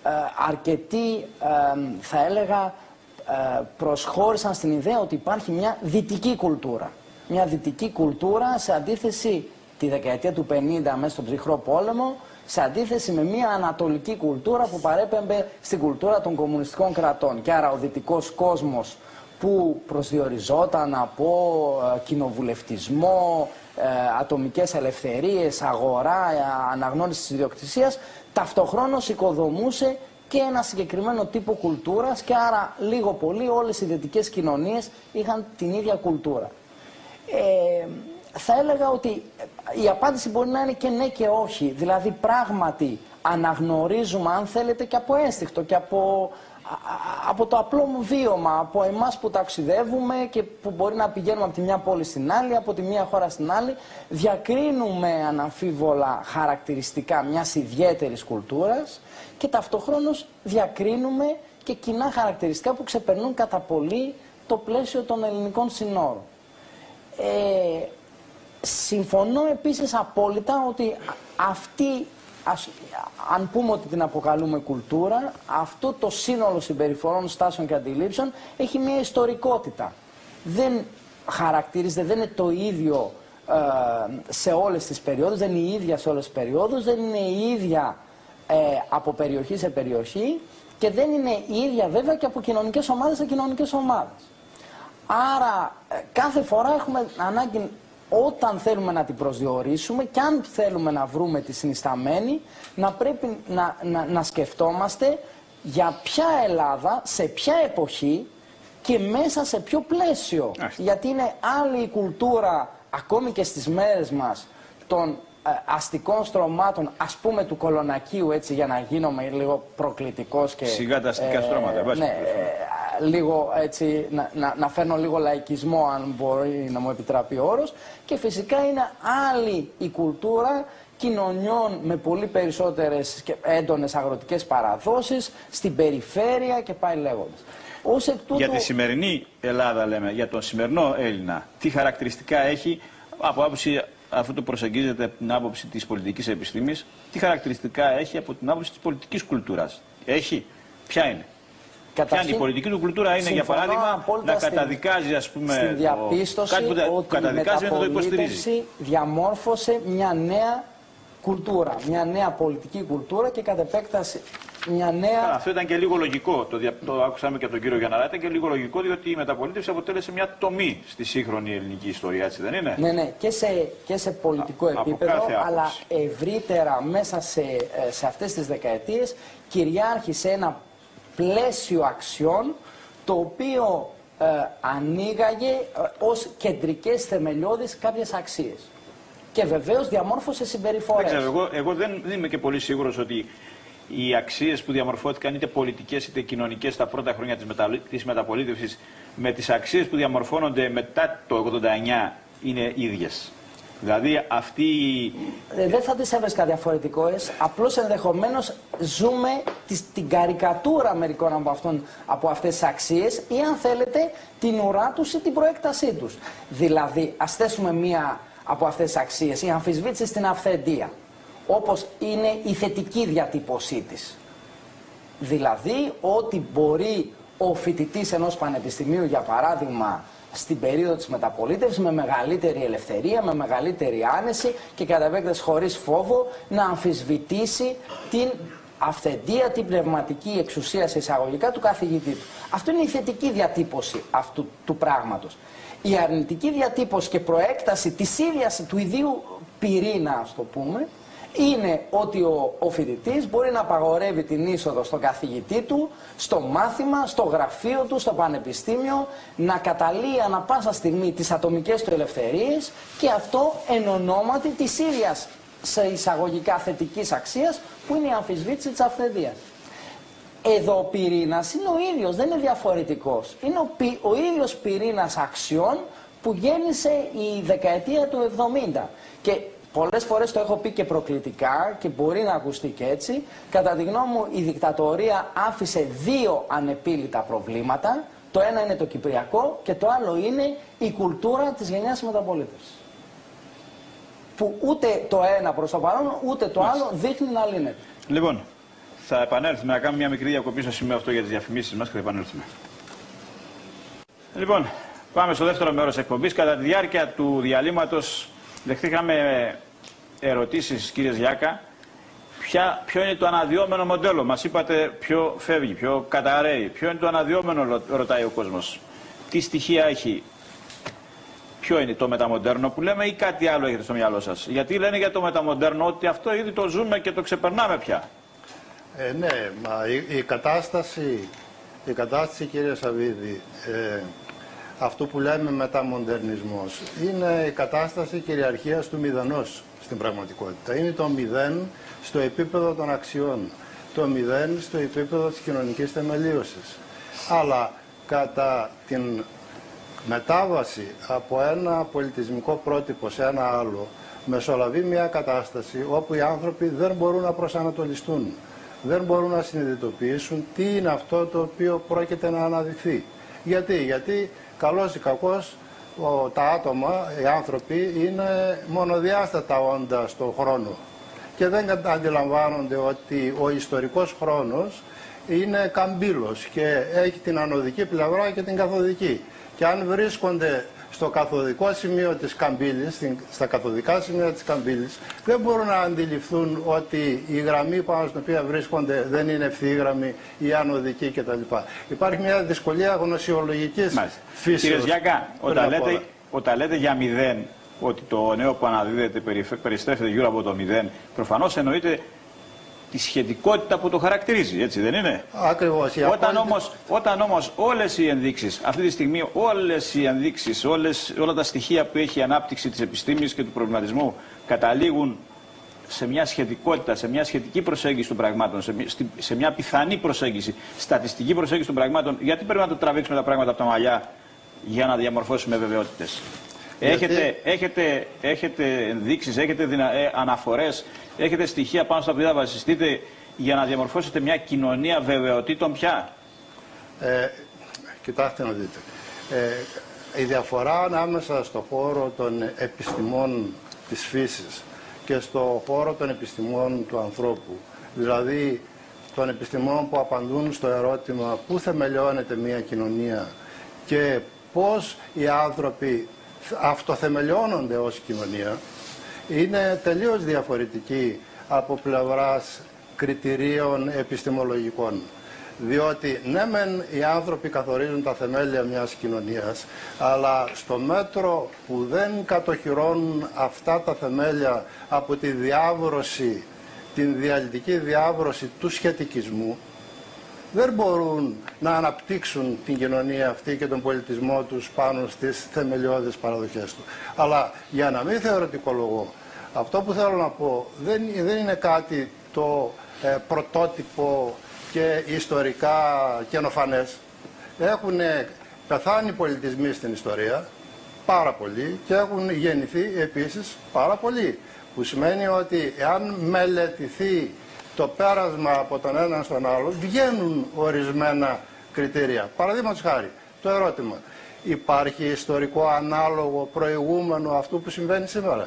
αρκετοί, θα έλεγα, προσχώρησαν στην ιδέα ότι υπάρχει μια δυτική κουλτούρα. Μια δυτική κουλτούρα σε αντίθεση τη δεκαετία του πενήντα μέσα στον ψυχρό πόλεμο, σε αντίθεση με μια ανατολική κουλτούρα που παρέπεμπε στην κουλτούρα των κομμουνιστικών κρατών. Και άρα ο δυτικός κόσμος που προσδιοριζόταν από ε, κοινοβουλευτισμό, ε, ατομικές ελευθερίες, αγορά, ε, αναγνώριση της ιδιοκτησίας, ταυτοχρόνως οικοδομούσε και ένα συγκεκριμένο τύπο κουλτούρας, και άρα λίγο πολύ όλες οι δυτικές κοινωνίες είχαν την ίδια κουλτούρα. Ε, θα έλεγα ότι η απάντηση μπορεί να είναι και ναι και όχι. Δηλαδή πράγματι αναγνωρίζουμε, αν θέλετε, και από ένστικτο και από, από το απλό μου βίωμα, από εμάς που ταξιδεύουμε και που μπορεί να πηγαίνουμε από τη μια πόλη στην άλλη, από τη μια χώρα στην άλλη, διακρίνουμε αναμφίβολα χαρακτηριστικά μιας ιδιαίτερης κουλτούρας και ταυτοχρόνως διακρίνουμε και κοινά χαρακτηριστικά που ξεπερνούν κατά πολύ το πλαίσιο των ελληνικών συνόρων. Ε, συμφωνώ επίσης απόλυτα ότι αυτή, ας, αν πούμε ότι την αποκαλούμε κουλτούρα, αυτό το σύνολο συμπεριφορών, στάσεων και αντιλήψεων έχει μια ιστορικότητα. Δεν χαρακτηρίζεται, δεν είναι το ίδιο ε, σε όλες τις περιόδους, δεν είναι η ίδια σε όλες τις περιόδους, δεν είναι η ίδια ε, από περιοχή σε περιοχή και δεν είναι η ίδια βέβαια και από κοινωνικές ομάδες σε κοινωνικές ομάδες. Άρα κάθε φορά έχουμε ανάγκη, όταν θέλουμε να την προσδιορίσουμε και αν θέλουμε να βρούμε τη συνισταμένη, να πρέπει να, να, να σκεφτόμαστε για ποια Ελλάδα, σε ποια εποχή και μέσα σε ποιο πλαίσιο. Άχι. Γιατί είναι άλλη η κουλτούρα ακόμη και στις μέρες μας των ε, αστικών στρωμάτων, ας πούμε του Κολονακίου, έτσι για να γίνομαι λίγο προκλητικός και... Σιγά τα αστικά ε, στρώματα, βάζει. Ναι, λίγο έτσι, να, να, να φέρνω λίγο λαϊκισμό, αν μπορεί να μου επιτραπεί ο όρος, και φυσικά είναι άλλη η κουλτούρα κοινωνιών με πολύ περισσότερες και έντονες αγροτικές παραδόσεις στην περιφέρεια και πάει λέγοντας. Ως εκ τούτου... Για τη σημερινή Ελλάδα λέμε, για τον σημερινό Έλληνα, τι χαρακτηριστικά έχει, από άποψη, αφού το προσεγγίζεται από την άποψη της πολιτικής επιστήμης, τι χαρακτηριστικά έχει από την άποψη της πολιτικής κουλτούρας? Έχει, ποια είναι? Καταρχήν, ποια είναι η πολιτική του κουλτούρα? Είναι, για παράδειγμα, να καταδικάζει, ας πούμε, στην διαπίστωση κάτι που ότι καταδικάζει η να το υποστηρίζει. Διαμόρφωσε μια νέα κουλτούρα, μια νέα πολιτική κουλτούρα και κατ' επέκταση μια νέα... Αυτό ήταν και λίγο λογικό, το, δια... το άκουσαμε και από τον κύριο Γιανναρά, ήταν και λίγο λογικό, διότι η μεταπολίτευση αποτέλεσε μια τομή στη σύγχρονη ελληνική ιστορία, έτσι δεν είναι? Ναι, ναι, και σε, και σε πολιτικό Α, επίπεδο, αλλά ευρύτερα μέσα σε, σε αυτές τις δεκαετίες κυριάρχησε ένα πλαίσιο αξιών το οποίο ε, ανοίγαγε ε, ως κεντρικές θεμελιώδεις κάποιες αξίες. Και βεβαίως διαμόρφωσε συμπεριφορές. Δεν ξέρω, εγώ, εγώ δεν, δεν είμαι και πολύ σίγουρος ότι οι αξίες που διαμορφώθηκαν είτε πολιτικές είτε κοινωνικές τα πρώτα χρόνια της, μετα... της μεταπολίτευσης με τις αξίες που διαμορφώνονται μετά το ογδόντα εννιά είναι ίδιες. Δηλαδή αυτή... Ε, δεν θα τις έβρισκα διαφορετικές, απλώς ενδεχομένως ζούμε τις, την καρικατούρα μερικών από, αυτών, από αυτές τις αξίες ή αν θέλετε την ουρά τους ή την προέκτασή τους. Δηλαδή ας θέσουμε μία από αυτές τις αξίες, η αμφισβήτηση στην αυθεντία, όπως είναι η θετική διατύπωσή της. Δηλαδή ότι μπορεί ο φοιτητής ενός πανεπιστημίου, για παράδειγμα, στην περίοδο της μεταπολίτευσης, με μεγαλύτερη ελευθερία, με μεγαλύτερη άνεση και κατά επέκταση χωρίς φόβο, να αμφισβητήσει την αυθεντία, την πνευματική εξουσία σε εισαγωγικά του καθηγητή του. Αυτό είναι η θετική διατύπωση αυτού του πράγματος. Η αρνητική διατύπωση και προέκταση της ίδιας του ιδίου πυρήνα, ας το πούμε, είναι ότι ο, ο φοιτητής μπορεί να απαγορεύει την είσοδο στον καθηγητή του, στο μάθημα, στο γραφείο του, στο πανεπιστήμιο, να καταλύει ανα πάσα στιγμή τις ατομικές του ελευθερίες και αυτό εν ονόματι της ίδιας σε εισαγωγικά θετικής αξίας που είναι η αμφισβήτηση της αυθεντίας. Εδώ ο πυρήνας είναι ο ίδιος, δεν είναι διαφορετικός. Είναι ο, πι, ο ίδιος πυρήνας αξιών που γέννησε η δεκαετία του εβδομήντα. Και πολλές φορές το έχω πει και προκλητικά και μπορεί να ακουστεί και έτσι. Κατά τη γνώμη μου η δικτατορία άφησε δύο ανεπίλητα προβλήματα. Το ένα είναι το κυπριακό και το άλλο είναι η κουλτούρα της γενιάς μεταπολίτευσης. Που ούτε το ένα προς το παρόν ούτε το άλλο δείχνει να λύνεται. Λοιπόν, θα επανέλθουμε να κάνουμε μια μικρή διακοπή στο σημείο αυτό για τις διαφημίσεις μας και θα επανέλθουμε. Λοιπόν, πάμε στο δεύτερο μέρος εκπομπής. Κατά τη διάρκεια του διαλύματος δεχτήκαμε ερωτήσεις, κύριε Ζιάκα. Ποια, ποιο είναι το αναδυόμενο μοντέλο, μας είπατε ποιο φεύγει, ποιο καταραίει. Ποιο είναι το αναδυόμενο, ρωτάει ο κόσμος. Τι στοιχεία έχει, ποιο είναι το μεταμοντέρνο που λέμε ή κάτι άλλο έχετε στο μυαλό σας. Γιατί λένε για το μεταμοντέρνο ότι αυτό ήδη το ζούμε και το ξεπερνάμε πια. Ε, ναι, μα η, η κατάσταση, η κατάσταση κύριε Σαββίδη, ε, αυτό που λέμε μεταμοντερνισμός, είναι η κατάσταση κυριαρχίας του μηδενός στην πραγματικότητα. Είναι το μηδέν στο επίπεδο των αξιών, το μηδέν στο επίπεδο της κοινωνικής θεμελίωσης. Αλλά κατά την μετάβαση από ένα πολιτισμικό πρότυπο σε ένα άλλο, μεσολαβεί μια κατάσταση όπου οι άνθρωποι δεν μπορούν να προσανατολιστούν, δεν μπορούν να συνειδητοποιήσουν τι είναι αυτό το οποίο πρόκειται να αναδειχθεί. Γιατί, γιατί καλώς ή κακώς ο, τα άτομα, οι άνθρωποι είναι μονοδιάστατα όντα στον χρόνο και δεν αντιλαμβάνονται ότι ο ιστορικός χρόνος είναι καμπύλος και έχει την ανωδική πλευρά και την καθοδική. Και αν βρίσκονται στο καθοδικό σημείο της καμπύλης, στα καθοδικά σημεία της καμπύλης, δεν μπορούν να αντιληφθούν ότι η γραμμή πάνω στην οποία βρίσκονται δεν είναι ευθύγραμμη ή ανωδική κτλ. Υπάρχει μια δυσκολία γνωσιολογικής φύσεως. Κύριε Ζιάκα, όταν λέτε, όταν λέτε για μηδέν, ότι το νέο που αναδίδεται περιστρέφεται γύρω από το μηδέν, προφανώς εννοείται τη σχετικότητα που το χαρακτηρίζει, έτσι δεν είναι? Ακριβώς. Όταν, απόλυτη... όμως, όταν όμως όλες οι ενδείξεις, αυτή τη στιγμή όλες οι ενδείξεις, όλες, όλα τα στοιχεία που έχει η ανάπτυξη της επιστήμης και του προβληματισμού καταλήγουν σε μια σχετικότητα, σε μια σχετική προσέγγιση των πραγμάτων, σε μια, σε μια πιθανή προσέγγιση, στατιστική προσέγγιση των πραγμάτων, γιατί πρέπει να το τραβήξουμε τα πράγματα από τα μαλλιά για να διαμορφώσουμε βεβαιότητες? Γιατί... Έχετε, έχετε, έχετε ενδείξεις, έχετε δυνα... ε, αναφορές, έχετε στοιχεία πάνω στα οποία θα βασιστείτε για να διαμορφώσετε μια κοινωνία βεβαιοτήτων πια? Ε, κοιτάξτε να δείτε. Ε, η διαφορά ανάμεσα στο χώρο των επιστημών της φύσης και στο χώρο των επιστημών του ανθρώπου, δηλαδή των επιστημών που απαντούν στο ερώτημα πού θεμελιώνεται μια κοινωνία και πώς οι άνθρωποι αυτοθεμελιώνονται ως κοινωνία, είναι τελείως διαφορετική από πλευράς κριτηρίων επιστημολογικών. Διότι ναι μεν οι άνθρωποι καθορίζουν τα θεμέλια μιας κοινωνίας, αλλά στο μέτρο που δεν κατοχυρώνουν αυτά τα θεμέλια από τη διάβρωση, την διαλυτική διάβρωση του σχετικισμού, δεν μπορούν να αναπτύξουν την κοινωνία αυτή και τον πολιτισμό τους πάνω στις θεμελιώδεις παραδοχές του. Αλλά για να μην θεωρητικολογώ, αυτό που θέλω να πω δεν, δεν είναι κάτι το ε, πρωτότυπο και ιστορικά καινοφανές. Έχουν πεθάνει πολιτισμοί στην ιστορία, πάρα πολλοί, και έχουν γεννηθεί επίσης πάρα πολλοί. Που σημαίνει ότι εάν μελετηθεί το πέρασμα από τον έναν στον άλλο, βγαίνουν ορισμένα κριτήρια. Παραδείγματος χάρη, το ερώτημα: υπάρχει ιστορικό ανάλογο προηγούμενο αυτού που συμβαίνει σήμερα?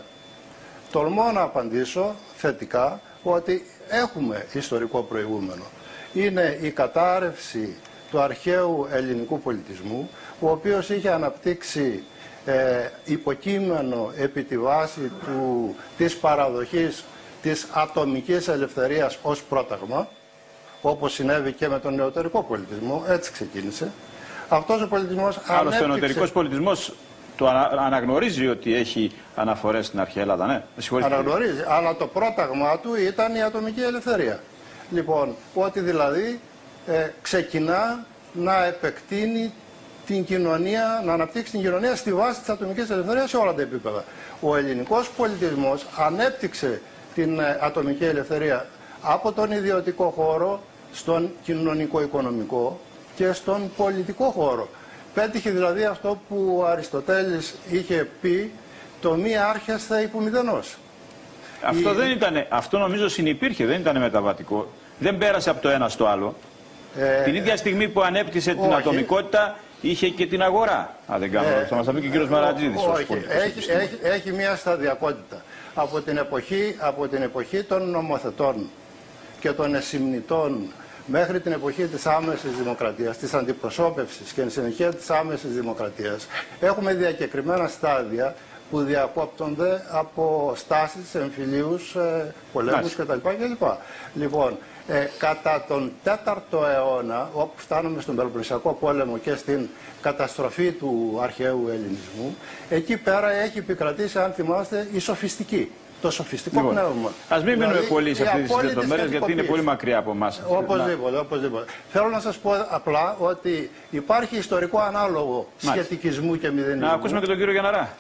Τολμώ να απαντήσω θετικά ότι έχουμε ιστορικό προηγούμενο. Είναι η κατάρρευση του αρχαίου ελληνικού πολιτισμού, ο οποίος είχε αναπτύξει ε, υποκείμενο επί τη βάση του, της παραδοχής της ατομικής ελευθερίας ως πρόταγμα, όπως συνέβη και με τον νεωτερικό πολιτισμό, έτσι ξεκίνησε. Αυτός ο πολιτισμός Άλλωστε, ο νεωτερικός πολιτισμός το ανα, αναγνωρίζει ότι έχει αναφορές στην αρχαία Ελλάδα, ναι. Αναγνωρίζει, αλλά το πρόταγμα του ήταν η ατομική ελευθερία. Λοιπόν, ότι δηλαδή ε, ξεκινά να επεκτείνει την κοινωνία, να αναπτύξει την κοινωνία στη βάση της ατομικής ελευθερίας σε όλα τα επίπεδα. Ο ελληνικός πολιτισμός ανέπτυξε την ε, ατομική ελευθερία από τον ιδιωτικό χώρο στον κοινωνικό-οικονομικό και στον πολιτικό χώρο. Πέτυχε δηλαδή αυτό που ο Αριστοτέλης είχε πει: το μη άρχεσθε υπομηδενός. Αυτό, Η... δεν ήτανε, αυτό νομίζω συνυπήρχε, δεν ήταν μεταβατικό. Δεν πέρασε από το ένα στο άλλο. Ε, την ίδια στιγμή που ανέπτυσε την όχι. ατομικότητα, είχε και την αγορά. Αν δεν κάνω, ε, θα μας τα πει και ο κύριος Μαρατζίδης. Όχι, έχει, έχει, έχει μια σταδιακότητα. Από την, εποχή, από την εποχή των νομοθετών και των εσυμνητών μέχρι την εποχή της άμεσης δημοκρατίας, της αντιπροσώπευσης και εν συνεχεία της άμεσης δημοκρατίας, έχουμε διακεκριμένα στάδια που διακόπτονται από στάσεις, εμφυλίους, ε, πολέμους κτλ. κλπ. Λοιπόν, ε, κατά τον τέταρτο αιώνα, όπου φτάνουμε στον Πελοποννησιακό πόλεμο και στην καταστροφή του αρχαίου ελληνισμού, εκεί πέρα έχει επικρατήσει, αν θυμάστε, η σοφιστική. Το σοφιστικό λοιπόν, πνεύμα. Ας μην μείνουμε δηλαδή, πολύ σε αυτές τις λεπτομέρειες, γιατί είναι πολύ μακριά από εμάς. Οπωσδήποτε, οπωσδήποτε. Θέλω να σας πω απλά ότι υπάρχει ιστορικό ανάλογο σχετικισμού και μηδενισμού. Να ακούσουμε και τον κύριο Γιανναρά.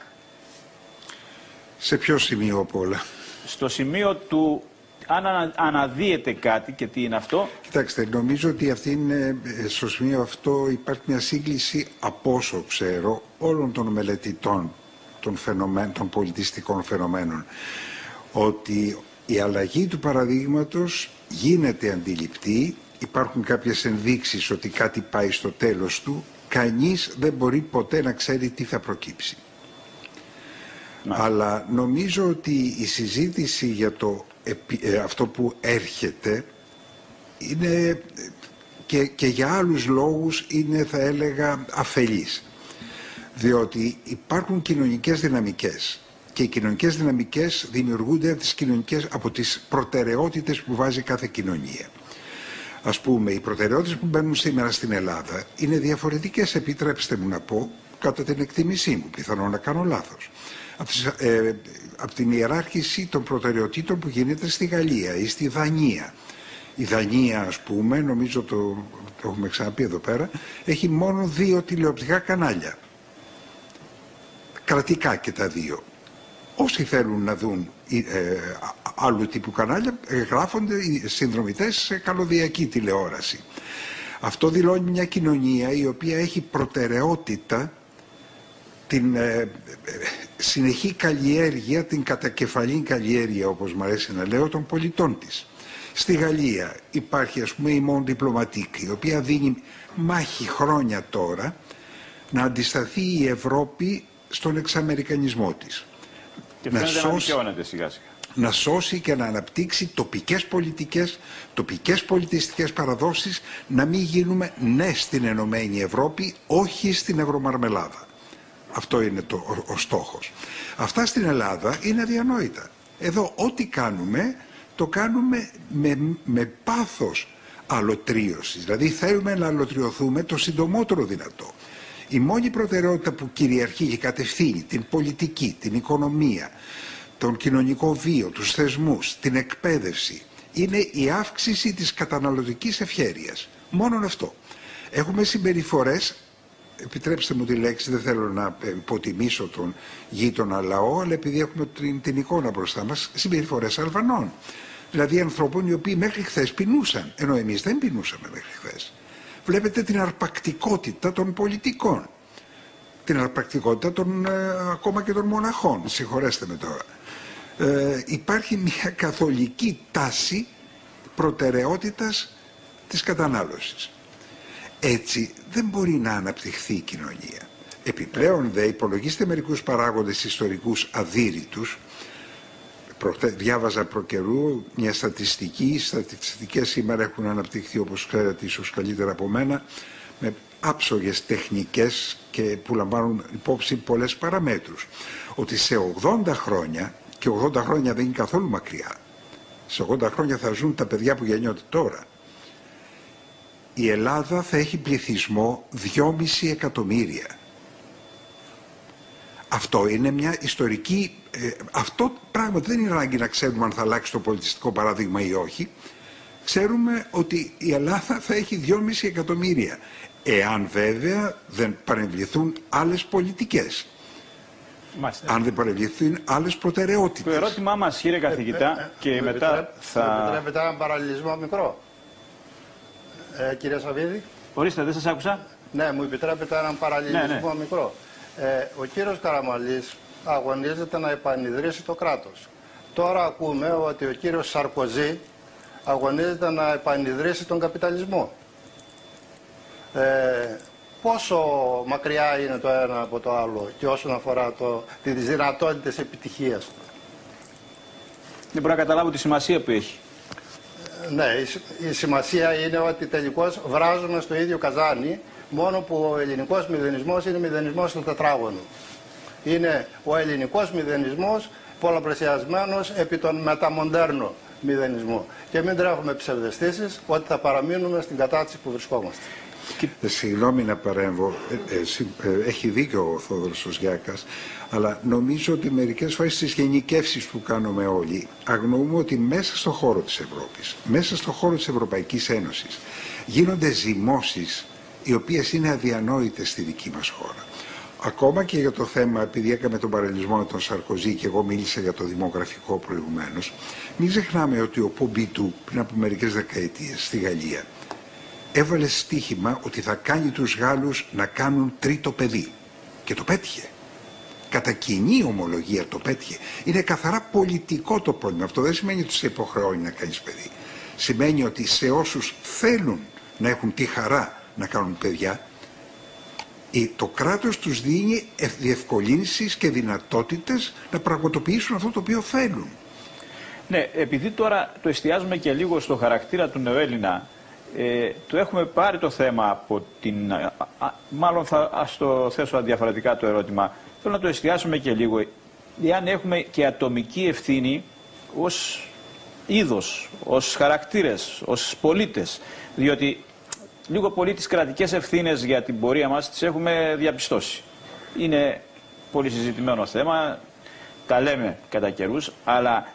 Σε ποιο σημείο από όλα? Στο σημείο του αν ανα, αναδύεται κάτι, και τι είναι αυτό. Κοιτάξτε, νομίζω ότι αυτή είναι, στο σημείο αυτό υπάρχει μια σύγκληση, από όσο ξέρω, όλων των μελετητών των, φαινομένων, των πολιτιστικών φαινομένων, ότι η αλλαγή του παραδείγματος γίνεται αντιληπτή, υπάρχουν κάποιες ενδείξεις ότι κάτι πάει στο τέλος του, κανείς δεν μπορεί ποτέ να ξέρει τι θα προκύψει. Να. Αλλά νομίζω ότι η συζήτηση για το, ε, αυτό που έρχεται είναι και, και για άλλους λόγους είναι, θα έλεγα, αφελής. Διότι υπάρχουν κοινωνικές δυναμικές και οι κοινωνικές δυναμικές δημιουργούνται από τις, κοινωνικές, από τις προτεραιότητες που βάζει κάθε κοινωνία. Ας πούμε, οι προτεραιότητες που μπαίνουν σήμερα στην Ελλάδα είναι διαφορετικές, επιτρέψτε μου να πω, κατά την εκτίμησή μου, πιθανόν να κάνω λάθος, από, τις, ε, από την ιεράρχηση των προτεραιοτήτων που γίνεται στη Γαλλία ή στη Δανία. Η Δανία, ας πούμε, νομίζω το, το έχουμε ξαναπεί εδώ πέρα, έχει μόνο δύο τηλεοπτικά κανάλια. Κρατικά και τα δύο. Όσοι θέλουν να δουν ε, άλλου τύπου κανάλια, ε, γράφονται οι συνδρομητές σε καλωδιακή τηλεόραση. Αυτό δηλώνει μια κοινωνία η οποία έχει προτεραιότητα την ε, ε, συνεχή καλλιέργεια, την κατακεφαλήν καλλιέργεια, όπως μου αρέσει να λέω, των πολιτών της. Στη Γαλλία υπάρχει, ας πούμε, η Monde Diplomatique, η οποία δίνει μάχη χρόνια τώρα να αντισταθεί η Ευρώπη στον εξαμερικανισμό της. Και να σώσει, να, σιγά σιγά. να σώσει και να αναπτύξει τοπικές πολιτικές, τοπικές πολιτιστικές παραδόσεις, να μην γίνουμε ναι στην Ενωμένη Ευρώπη, όχι στην Ευρωμαρμελάδα. Αυτό είναι το, ο, ο στόχος. Αυτά στην Ελλάδα είναι αδιανόητα. Εδώ ό,τι κάνουμε, το κάνουμε με, με πάθος αλωτρίωσης. Δηλαδή θέλουμε να αλωτριωθούμε το συντομότερο δυνατό. Η μόνη προτεραιότητα που κυριαρχεί και κατευθύνει την πολιτική, την οικονομία, τον κοινωνικό βίο, τους θεσμούς, την εκπαίδευση, είναι η αύξηση της καταναλωτικής ευχέρειας. Μόνον αυτό. Έχουμε συμπεριφορές, επιτρέψτε μου τη λέξη, δεν θέλω να υποτιμήσω τον γείτονα λαό, αλλά επειδή έχουμε την, την εικόνα μπροστά μας, συμπεριφορές Αλβανών. Δηλαδή ανθρώπων οι οποίοι μέχρι χθες πεινούσαν, ενώ εμείς δεν πεινούσαμε μέχρι χθες. Βλέπετε την αρπακτικότητα των πολιτικών, την αρπακτικότητα των, ε, ακόμα και των μοναχών, συγχωρέστε με τώρα. Ε, υπάρχει μια καθολική τάση προτεραιότητας της κατανάλωσης. Έτσι δεν μπορεί να αναπτυχθεί η κοινωνία. Επιπλέον δε υπολογίστε μερικούς παράγοντες ιστορικούς αδύρυτους. Διάβαζα προκαιρού μια στατιστική, οι στατιστικές σήμερα έχουν αναπτυχθεί όπως ξέρετε ίσως καλύτερα από μένα, με άψογες τεχνικές και που λαμβάνουν υπόψη πολλές παραμέτρους. Ότι σε ογδόντα χρόνια, και ογδόντα χρόνια δεν είναι καθόλου μακριά, σε ογδόντα χρόνια θα ζουν τα παιδιά που γεννιόνται τώρα, η Ελλάδα θα έχει πληθυσμό δυόμισι εκατομμύρια. Αυτό είναι μια ιστορική... Ε, αυτό πράγματι δεν είναι ανάγκη να ξέρουμε αν θα αλλάξει το πολιτιστικό παράδειγμα ή όχι. Ξέρουμε ότι η Ελλάδα θα έχει δυόμισι εκατομμύρια. Εάν βέβαια δεν παρεμβληθούν άλλες πολιτικές. Μάλιστα. Αν δεν παρεμβληθούν άλλες προτεραιότητες. Το ερώτημά μας, κύριε καθηγητά, ε, ε, και μετά επιτρέπ, θα... Μου επιτρέπετε έναν παραλληλισμό μικρό. Ε, κύριε Σαββίδη. Ορίστε, δεν σας άκουσα. Ναι, μου επιτρέπετε έναν παραλληλισμό ναι, ναι. μικρό. Ε, ο κύριος Καραμανλής αγωνίζεται να επανειδρύσει το κράτος. Τώρα ακούμε ότι ο κύριος Σαρκοζή αγωνίζεται να επανειδρύσει τον καπιταλισμό. Ε, πόσο μακριά είναι το ένα από το άλλο και όσον αφορά το, τις δυνατότητες επιτυχίας του. Δεν μπορώ να καταλάβω τη σημασία που έχει. Ε, ναι, η, η σημασία είναι ότι τελικώς βράζουμε στο ίδιο καζάνι, μόνο που ο ελληνικός μηδενισμός είναι μηδενισμός στο τετράγωνο. Είναι ο ελληνικός μηδενισμός πολλαπλασιασμένος επί τον μεταμοντέρνο μηδενισμό. Και μην τρέχουμε ψευδαισθήσεις ότι θα παραμείνουμε στην κατάσταση που βρισκόμαστε. Ε, συγγνώμη να παρέμβω, ε, ε, ε, έχει δίκιο ο Θόδωρος ο Σγιάκας, αλλά νομίζω ότι μερικές φορές στις γενικεύσεις που κάνουμε όλοι αγνοούμε ότι μέσα στον χώρο της Ευρώπης, μέσα στον χώρο της Ευρωπαϊκής Ένωσης γίνονται ζυμώσεις οι οποίες είναι αδιανόητες στη δική μας χώρα. Ακόμα και για το θέμα, επειδή έκαμε τον παραλληλισμό με τον Σαρκοζή και εγώ μίλησα για το δημογραφικό προηγουμένως, μην ξεχνάμε ότι ο Πομπίτου πριν από μερικές δεκαετίες στη Γαλλία έβαλε στοίχημα ότι θα κάνει τους Γάλλους να κάνουν τρίτο παιδί. Και το πέτυχε. Κατά κοινή ομολογία το πέτυχε. Είναι καθαρά πολιτικό το πρόβλημα. Αυτό δεν σημαίνει ότι σε υποχρεώνει να κάνεις παιδί. Σημαίνει ότι σε όσους θέλουν να έχουν τη χαρά να κάνουν παιδιά, το κράτος τους δίνει διευκολύνσεις και δυνατότητες να πραγματοποιήσουν αυτό το οποίο θέλουν. Ναι, επειδή τώρα το εστιάζουμε και λίγο στο χαρακτήρα του νεοέλληνα, ε, το έχουμε πάρει το θέμα από την... Α, α, μάλλον θα ας το θέσω διαφορετικά το ερώτημα. Θέλω να το εστιάσουμε και λίγο. Εάν έχουμε και ατομική ευθύνη ως είδος, ως χαρακτήρες, ως πολίτες. Διότι λίγο πολύ τις κρατικές ευθύνες για την πορεία μας τις έχουμε διαπιστώσει. Είναι πολύ συζητημένο θέμα, τα λέμε κατά καιρούς, αλλά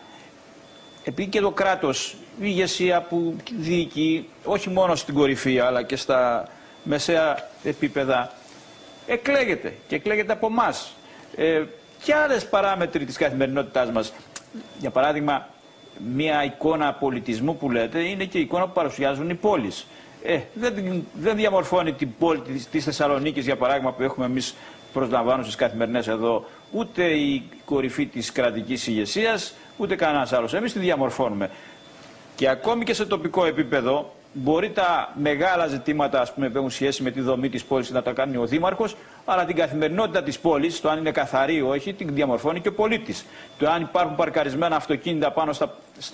επειδή και το κράτος, η ηγεσία που διοικεί, όχι μόνο στην κορυφή αλλά και στα μεσαία επίπεδα, εκλέγεται και εκλέγεται από εμάς. Ε, και άλλες παράμετροι της καθημερινότητάς μας. Για παράδειγμα, μια εικόνα πολιτισμού που λέτε είναι και η εικόνα που παρουσιάζουν οι πόλεις. Ε, δεν, δεν διαμορφώνει την πόλη της Θεσσαλονίκης, για παράδειγμα, που έχουμε εμείς προσλαμβάνουν στις καθημερινές εδώ, ούτε η κορυφή της κρατικής ηγεσίας, ούτε κανένας άλλος. Εμείς τη διαμορφώνουμε. Και ακόμη και σε τοπικό επίπεδο, μπορεί τα μεγάλα ζητήματα, ας πούμε, που έχουν σχέση με τη δομή της πόλης να τα κάνει ο Δήμαρχος, αλλά την καθημερινότητα της πόλης, το αν είναι καθαρή ή όχι, την διαμορφώνει και ο πολίτης. Το αν υπάρχουν παρκαρισμένα αυτοκίνητα πάνω στα,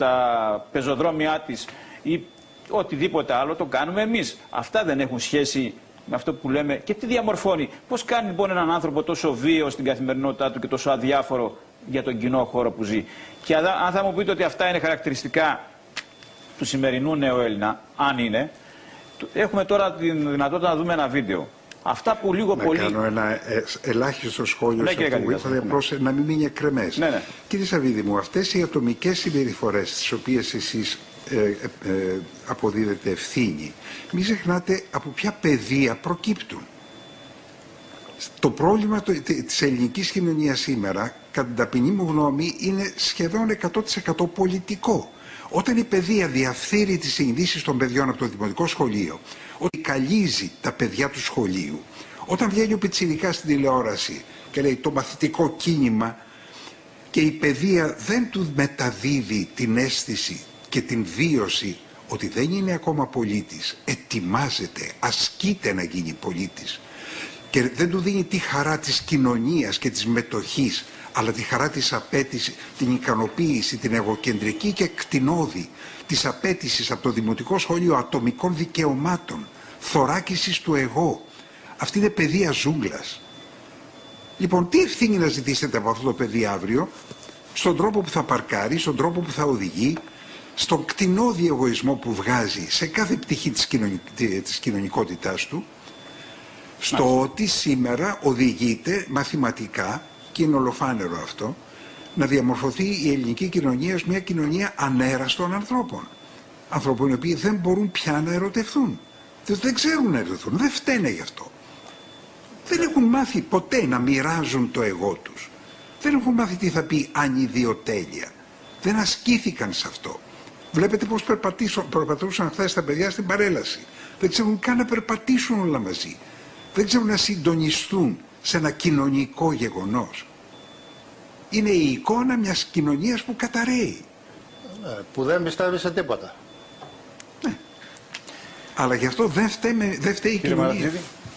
στα πεζοδρόμια της ή οτιδήποτε άλλο, το κάνουμε εμείς. Αυτά δεν έχουν σχέση με αυτό που λέμε. Και τι διαμορφώνει. Πώς κάνει λοιπόν έναν άνθρωπο τόσο βίαιο στην καθημερινότητά του και τόσο αδιάφορο για τον κοινό χώρο που ζει. Και αν θα μου πείτε ότι αυτά είναι χαρακτηριστικά του σημερινού νεοέλληνα, αν είναι, έχουμε τώρα τη δυνατότητα να δούμε ένα βίντεο. Αυτά που λίγο να πολύ... Να κάνω ένα ε, ελάχιστο σχόλιο ναι, σε αυτό που είπατε, ναι. Να μην μείνει εκκρεμές. Ναι, ναι. Κύριε Σαββίδη μου, αυτές οι ατομικές συμπεριφορές τις οποίες εσείς ε, ε, ε, αποδίδετε ευθύνη, μην ξεχνάτε από ποια πεδία προκύπτουν. Το πρόβλημα το, της ελληνικής κοινωνίας σήμερα, κατά την ταπεινή μου γνώμη, είναι σχεδόν εκατό τοις εκατό πολιτικό. Όταν η παιδεία διαφθείρει τις συνειδήσεις των παιδιών από το δημοτικό σχολείο, ότι καλύζει τα παιδιά του σχολείου, όταν βγαίνει ο πιτσιρικάς στην τηλεόραση και λέει το μαθητικό κίνημα και η παιδεία δεν του μεταδίδει την αίσθηση και την βίωση ότι δεν είναι ακόμα πολίτης, ετοιμάζεται, ασκείται να γίνει πολίτης και δεν του δίνει τη χαρά της κοινωνίας και της μετοχής, αλλά τη χαρά της απέτησης, την ικανοποίηση, την εγωκεντρική και κτηνώδη της απέτησης από το δημοτικό σχολείο ατομικών δικαιωμάτων, θωράκισης του εγώ. Αυτή είναι παιδεία ζούγκλας. Λοιπόν, τι ευθύνη να ζητήσετε από αυτό το παιδί αύριο, στον τρόπο που θα παρκάρει, στον τρόπο που θα οδηγεί, στον κτηνώδη εγωισμό που βγάζει σε κάθε πτυχή της, κοινωνικ... της κοινωνικότητάς του, στο Μάλιστα. ότι σήμερα οδηγείται μαθηματικά, και είναι ολοφάνερο αυτό, να διαμορφωθεί η ελληνική κοινωνία ως μια κοινωνία ανέραστων ανθρώπων. Ανθρώπων οι οποίοι δεν μπορούν πια να ερωτευθούν. Δεν ξέρουν να ερωτηθούν, δεν φταίνε γι' αυτό. Δεν έχουν μάθει ποτέ να μοιράζουν το εγώ τους. Δεν έχουν μάθει τι θα πει ανιδιοτέλεια. Δεν ασκήθηκαν σε αυτό. Βλέπετε πώς περπατούσαν χθες τα παιδιά στην παρέλαση. Δεν ξέρουν καν να περπατήσουν όλα μαζί. Δεν ξέρουν να συντονιστούν σε ένα κοινωνικό γεγονός. Είναι η εικόνα μιας κοινωνίας που καταραίει. Ναι, που δεν πιστεύει σε τίποτα. Ναι. Αλλά γι' αυτό δεν φταίει, δεν φταίει η κοινωνία.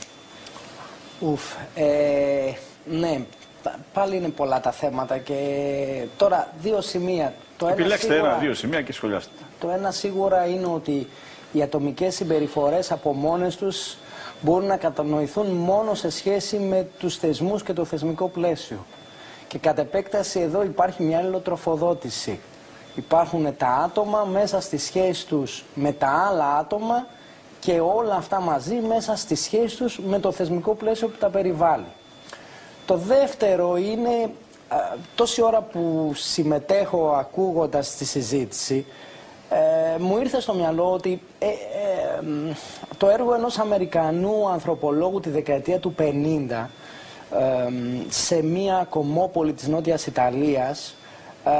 Ουφ, ε, ναι, πάλι είναι πολλά τα θέματα και τώρα δύο σημεία. Το Επιλέξτε ένα, σίγουρα, ένα, δύο σημεία και σχολιάστε. Το ένα σίγουρα είναι ότι οι ατομικές συμπεριφορές από μόνες τους μπορούν να κατανοηθούν μόνο σε σχέση με τους θεσμούς και το θεσμικό πλαίσιο. Και κατ' επέκταση εδώ υπάρχει μια αλληλοτροφοδότηση. Υπάρχουν τα άτομα μέσα στη σχέση τους με τα άλλα άτομα και όλα αυτά μαζί μέσα στη σχέση τους με το θεσμικό πλαίσιο που τα περιβάλλει. Το δεύτερο είναι, α, τόση ώρα που συμμετέχω ακούγοντας τη συζήτηση, ε, μου ήρθε στο μυαλό ότι ε, ε, το έργο ενός Αμερικανού ανθρωπολόγου τη δεκαετία του πενήντα ε, σε μία κομμόπολη της Νότιας Ιταλίας, ε,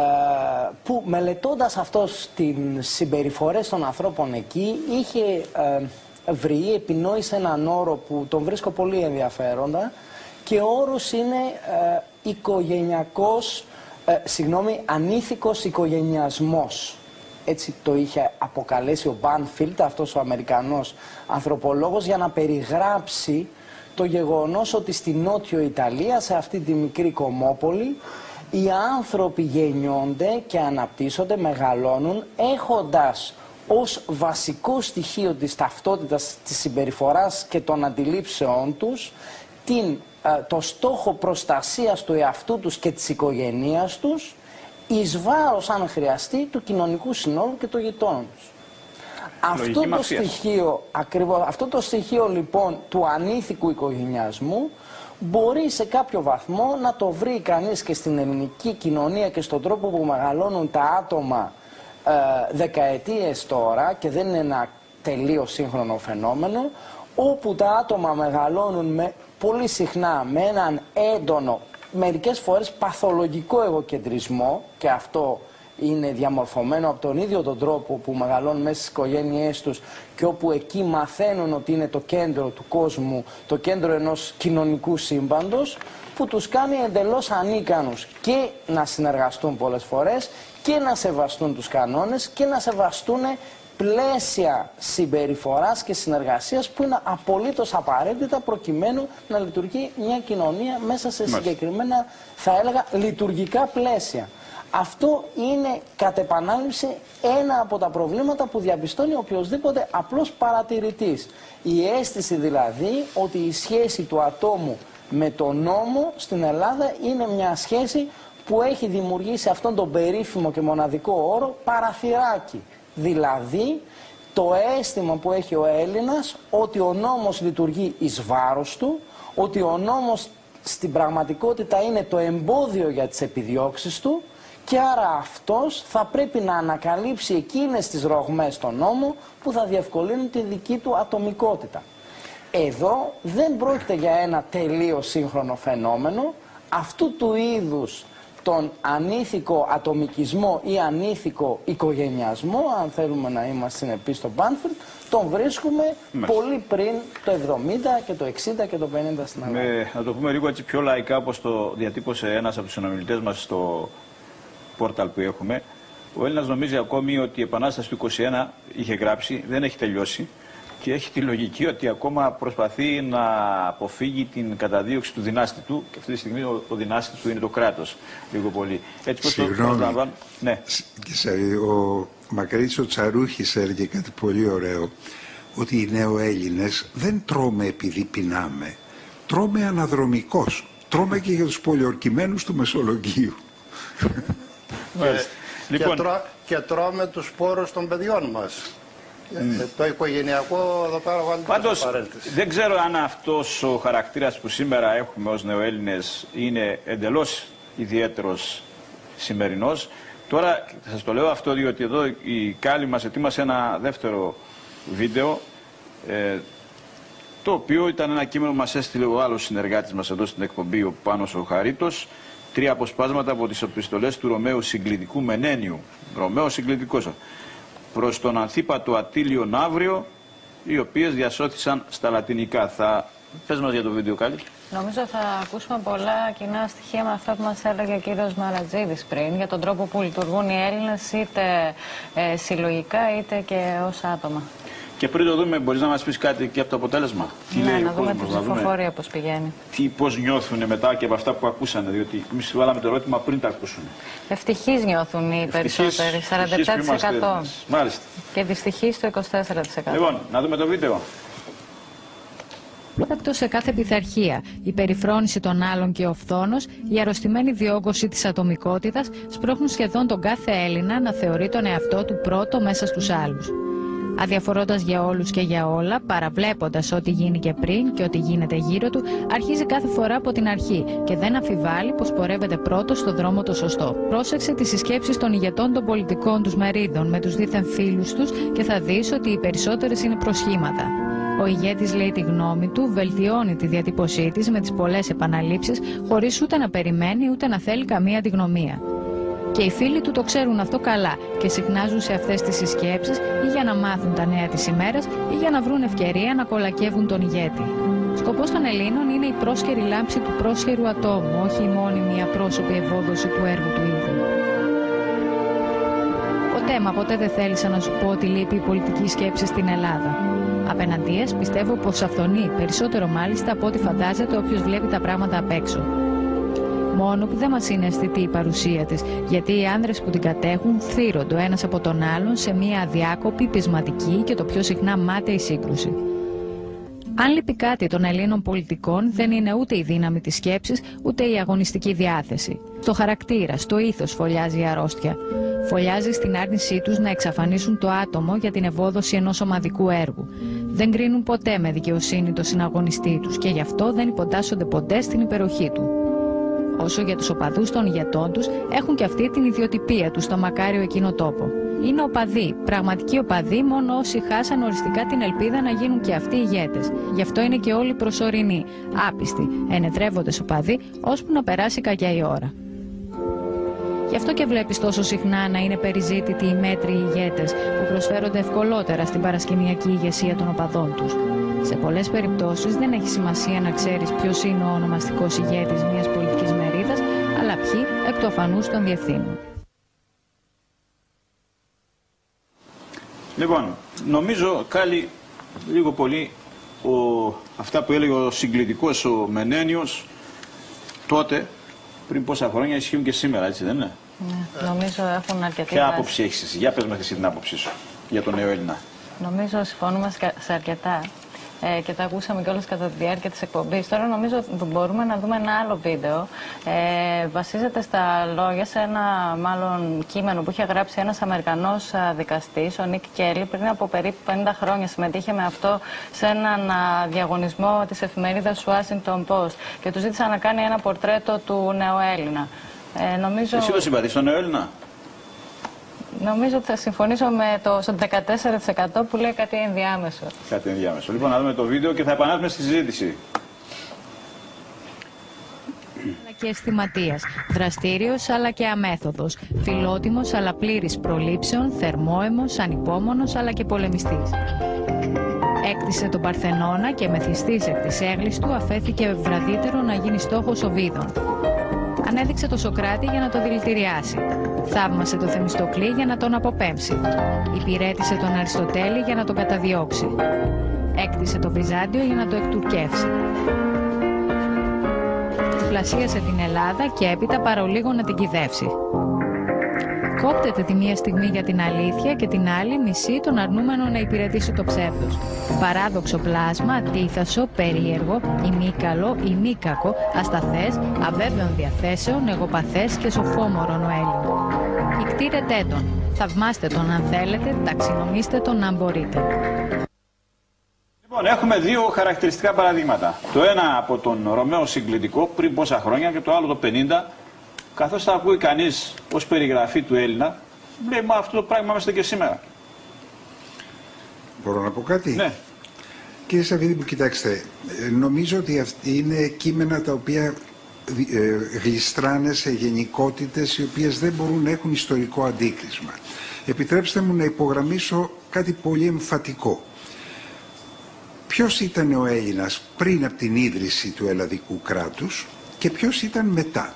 που μελετώντας αυτός τις συμπεριφορές των ανθρώπων εκεί είχε ε, βρει, επινόησε έναν όρο που τον βρίσκω πολύ ενδιαφέροντα και ο όρος είναι ε, οικογενειακός, ε, συγγνώμη, ανήθικος οικογενειασμός. Έτσι το είχε αποκαλέσει ο Μπάνφιλτ, αυτός ο Αμερικανός ανθρωπολόγος, για να περιγράψει το γεγονός ότι στη Νότιο Ιταλία, σε αυτή τη μικρή κομμόπολη, οι άνθρωποι γεννιόνται και αναπτύσσονται, μεγαλώνουν, έχοντας ως βασικό στοιχείο της ταυτότητας, της συμπεριφοράς και των αντιλήψεών τους την, το στόχο προστασίας του εαυτού τους και της οικογένειας τους, εις βάρος, αν χρειαστεί, του κοινωνικού συνόλου και των γειτόνων τους. Αυτό το, στοιχείο, ακριβώς, αυτό το στοιχείο λοιπόν του ανήθικου οικογενειασμού μπορεί σε κάποιο βαθμό να το βρει κανείς και στην ελληνική κοινωνία και στον τρόπο που μεγαλώνουν τα άτομα ε, δεκαετίες τώρα, και δεν είναι ένα τελείως σύγχρονο φαινόμενο, όπου τα άτομα μεγαλώνουν με, πολύ συχνά με έναν έντονο, μερικές φορές παθολογικό εγωκεντρισμό, και αυτό είναι διαμορφωμένο από τον ίδιο τον τρόπο που μεγαλώνουν μέσα στις οικογένειές τους και όπου εκεί μαθαίνουν ότι είναι το κέντρο του κόσμου, το κέντρο ενός κοινωνικού σύμπαντος, που τους κάνει εντελώς ανίκανους και να συνεργαστούν πολλές φορές και να σεβαστούν τους κανόνες και να σεβαστούν πλαίσια συμπεριφοράς και συνεργασίας που είναι απολύτως απαραίτητα προκειμένου να λειτουργεί μια κοινωνία μέσα σε συγκεκριμένα, θα έλεγα, λειτουργικά πλαίσια. Αυτό είναι κατ' επανάληψη ένα από τα προβλήματα που διαπιστώνει οποιοσδήποτε απλός παρατηρητής. Η αίσθηση δηλαδή ότι η σχέση του ατόμου με τον νόμο στην Ελλάδα είναι μια σχέση που έχει δημιουργήσει αυτόν τον περίφημο και μοναδικό όρο παραθυράκι. Δηλαδή το αίσθημα που έχει ο Έλληνας ότι ο νόμος λειτουργεί εις βάρος του, ότι ο νόμος στην πραγματικότητα είναι το εμπόδιο για τις επιδιώξεις του, και άρα αυτός θα πρέπει να ανακαλύψει εκείνες τις ρογμές στον νόμο που θα διευκολύνουν τη δική του ατομικότητα. Εδώ δεν πρόκειται για ένα τελείως σύγχρονο φαινόμενο. Αυτού του είδους τον ανήθικο ατομικισμό ή ανήθικο οικογενειασμό, αν θέλουμε να είμαστε συνεπείς στο Μπάνφιλντ, τον βρίσκουμε Μάλιστα. πολύ πριν το εβδομήντα και το εξήντα και το πενήντα στην Ελλάδα. Με, να το πούμε λίγο έτσι πιο λαϊκά, όπως το διατύπωσε ένας από τους συνομιλητές μας στο πόρταλ που έχουμε. Ο Έλληνας νομίζει ακόμη ότι η Επανάσταση του είκοσι ένα είχε γράψει, δεν έχει τελειώσει και έχει τη λογική ότι ακόμα προσπαθεί να αποφύγει την καταδίωξη του δυνάστη του και αυτή τη στιγμή ο, ο δυνάστης του είναι το κράτος, λίγο πολύ. Έτσι πως Συγγνώμη, το ναι. ο Μακαρίτης ο Τσαρούχης έλεγε κάτι πολύ ωραίο, ότι οι νεοέλληνες δεν τρώμε επειδή πεινάμε, τρώμε αναδρομικώς, τρώμε και για τους πολιορκημένους του Μεσολογγίου. Και, λοιπόν, και, τρώ, και τρώμε τους σπόρους των παιδιών μας. Mm. Το οικογενειακό εδώ πέρα βάλει. Πάντως, δεν ξέρω αν αυτός ο χαρακτήρας που σήμερα έχουμε ως νεοέλληνες είναι εντελώς ιδιαίτερος σημερινός. Τώρα σας το λέω αυτό διότι εδώ η Κάλλη μας ετοίμασε ένα δεύτερο βίντεο, ε, το οποίο ήταν ένα κείμενο που μας έστειλε ο άλλος συνεργάτης μας εδώ στην εκπομπή, ο Πάνος ο Χαρίτος, τρία αποσπάσματα από τις επιστολές του Ρωμαίου Συγκλητικού Μενένιου, Ρωμαίο Συγκλητικός, προς τον Ανθίπατο Ατήλιο Ναύριο, οι οποίες διασώθησαν στα λατινικά. Θα πες μας για το βίντεο, Κάλλη. Νομίζω θα ακούσουμε πολλά κοινά στοιχεία με αυτά που μας έλεγε ο κύριος Μαρατζίδης πριν, για τον τρόπο που λειτουργούν οι Έλληνες, είτε ε, συλλογικά είτε και ως άτομα. Και πριν το δούμε, μπορείς να μας πεις κάτι και από το αποτέλεσμα? Ναι, τι λέει να δούμε την ψηφοφορία πώς πηγαίνει. Τι, πώς νιώθουν μετά και από αυτά που ακούσανε, διότι εμείς βάλαμε το ερώτημα πριν τα ακούσουν. Ευτυχείς νιώθουν οι περισσότεροι, σαράντα επτά τοις εκατό. Μάλιστα. Και δυστυχείς το είκοσι τέσσερα τοις εκατό. Λοιπόν, να δούμε το βίντεο. Εκτός σε κάθε πειθαρχία, η περιφρόνηση των άλλων και ο φθόνος, η αρρωστημένη διόγκωση της ατομικότητας σπρώχνουν σχεδόν τον κάθε Έλληνα να θεωρεί τον εαυτό του πρώτο μέσα στους άλλους. Αδιαφορώντας για όλους και για όλα, παραβλέποντας ό,τι γίνει και πριν και ό,τι γίνεται γύρω του, αρχίζει κάθε φορά από την αρχή και δεν αμφιβάλλει πως πορεύεται πρώτος στο δρόμο το σωστό. Πρόσεξε τις συσκέψεις των ηγετών των πολιτικών τους μερίδων με τους δίθεν φίλους τους και θα δεις ότι οι περισσότερες είναι προσχήματα. Ο ηγέτης λέει τη γνώμη του, βελτιώνει τη διατύπωσή της με τις πολλές επαναλήψεις, χωρίς ούτε να περιμένει ούτε να θέλει καμία αντιγνωμία. Και οι φίλοι του το ξέρουν αυτό καλά και συχνάζουν σε αυτές τις συσκέψεις ή για να μάθουν τα νέα της ημέρας ή για να βρουν ευκαιρία να κολακεύουν τον ηγέτη. Σκοπός των Ελλήνων είναι η πρόσχερη λάμψη του πρόσχερου ατόμου, όχι η μόνιμη απρόσωπη ευόδοση του έργου του ίδιου. Ποτέ μα ποτέ δεν θέλησα να σου πω ότι λείπει η πολιτική σκέψη στην Ελλάδα. Απέναντίας πιστεύω πως αυθονεί, περισσότερο μάλιστα από ό,τι φαντάζεται όποιος βλέπει τα πράγματα απ' έξω. Μόνο που δεν μας είναι αισθητή η παρουσία της, γιατί οι άνδρες που την κατέχουν θύρονται ο ένας από τον άλλον σε μια αδιάκοπη, πεισματική και το πιο συχνά μάταιη σύγκρουση. Αν λείπει κάτι των Ελλήνων πολιτικών, δεν είναι ούτε η δύναμη της σκέψης, ούτε η αγωνιστική διάθεση. Στο χαρακτήρα, στο ήθος φωλιάζει η αρρώστια. Φωλιάζει στην άρνησή τους να εξαφανίσουν το άτομο για την ευόδοση ενός ομαδικού έργου. Δεν κρίνουν ποτέ με δικαιοσύνη το συναγωνιστή τους και γι' αυτό δεν υποτάσσονται ποτέ στην υπεροχή του. Όσο για τους οπαδούς των ηγετών τους, έχουν και αυτή την ιδιοτυπία τους στο μακάριο εκείνο τόπο. Είναι οπαδοί, πραγματικοί οπαδοί, μόνο όσοι χάσαν οριστικά την ελπίδα να γίνουν και αυτοί ηγέτες. Γι' αυτό είναι και όλοι προσωρινοί, άπιστοι, ενεδρεύοντες οπαδοί, ώσπου να περάσει κακιά η ώρα. Γι' αυτό και βλέπεις τόσο συχνά να είναι περιζήτητοι οι μέτριοι ηγέτες που προσφέρονται ευκολότερα στην παρασκηνιακή ηγεσία των οπαδών τους. Σε πολλές περιπτώσεις δεν έχει σημασία να ξέρεις ποιος είναι ο ονομαστικός ηγέτης μιας πολιτικής μερίδας, αλλά ποιοι εκ του αφανούς τον διευθύνουν. Λοιπόν, νομίζω, Κάλλη, λίγο πολύ ο, αυτά που έλεγε ο συγκλητικός ο Μενένιος τότε, πριν πόσα χρόνια, ισχύουν και σήμερα, έτσι δεν είναι? Ναι, νομίζω έχουν αρκετή Ποια βάση. άποψη έχεις εσύ? Για πες μας εσύ την άποψή σου για τον νέο Έλληνα. Νομίζω συμφωνούμε σε αρκετά ε, και τα ακούσαμε κιόλας κατά τη διάρκεια της εκπομπής. Τώρα νομίζω ότι μπορούμε να δούμε ένα άλλο βίντεο. Ε, βασίζεται στα λόγια σε ένα μάλλον κείμενο που είχε γράψει ένας Αμερικανός δικαστής, ο Νίκ Κέλλη, πριν από περίπου πενήντα χρόνια. Συμμετείχε με αυτό σε έναν α, διαγωνισμό της εφημερίδας Washington Post και του ζήτησαν να κάνει ένα πορτρέτο του νεοέλληνα. Ε, νομίζω... Εσύ το συμπαθείς τον νέο Έλληνα? Νομίζω ότι θα συμφωνήσω με το δεκατέσσερα τοις εκατό που λέει κάτι ενδιάμεσο. Κάτι ενδιάμεσο. Λοιπόν, να δούμε το βίντεο και θα επανέλθουμε στη συζήτηση. αλλά και αισθηματίας, δραστήριος αλλά και αμέθοδος, φιλότιμος αλλά πλήρης προλήψεων, θερμόαιμος, ανυπόμονος αλλά και πολεμιστής. Έκτισε τον Παρθενώνα και μεθυστής εκ της έγλης του αφέθηκε βραδύτερο να γίνει στόχος Οβίδων. Ανέδειξε το Σοκράτη για να το δηλητηριάσει. Θαύμασε το Θεμιστοκλή για να τον αποπέμψει. Υπηρέτησε τον Αριστοτέλη για να τον καταδιώξει. Έκτισε το Βυζάντιο για να το εκτουρκεύσει. Πλασίασε την Ελλάδα και έπειτα παρολίγο να την κυδεύσει. Κόπτεται τη μία στιγμή για την αλήθεια και την άλλη μισή τον αρνούμενο να υπηρετήσει το ψεύδος. Παράδοξο πλάσμα, αντίθασο, περίεργο, ημίκαλο, ημίκακο, ασταθές, αβέβαιων διαθέσεων, εγωπαθές και σοφόμορον ο Έλλην. Ικτήρετέ τον, θαυμάστε τον αν θέλετε, ταξινομήστε τον αν μπορείτε. Λοιπόν, έχουμε δύο χαρακτηριστικά παραδείγματα. Το ένα από τον Ρωμαίο συγκλητικό πριν πόσα χρόνια και το άλλο το πενήντα. Καθώς θα ακούει κανείς ως περιγραφή του Έλληνα, λέει, μα αυτό το πράγμα είμαστε και σήμερα. Μπορώ να πω κάτι? Ναι. Κύριε Σαββίδη μου, κοιτάξτε, νομίζω ότι αυτή είναι κείμενα τα οποία γλιστράνε σε γενικότητες οι οποίες δεν μπορούν να έχουν ιστορικό αντίκρισμα. Επιτρέψτε μου να υπογραμμίσω κάτι πολύ εμφατικό. Ποιος ήταν ο Έλληνας πριν από την ίδρυση του ελλαδικού κράτους και ποιος ήταν μετά?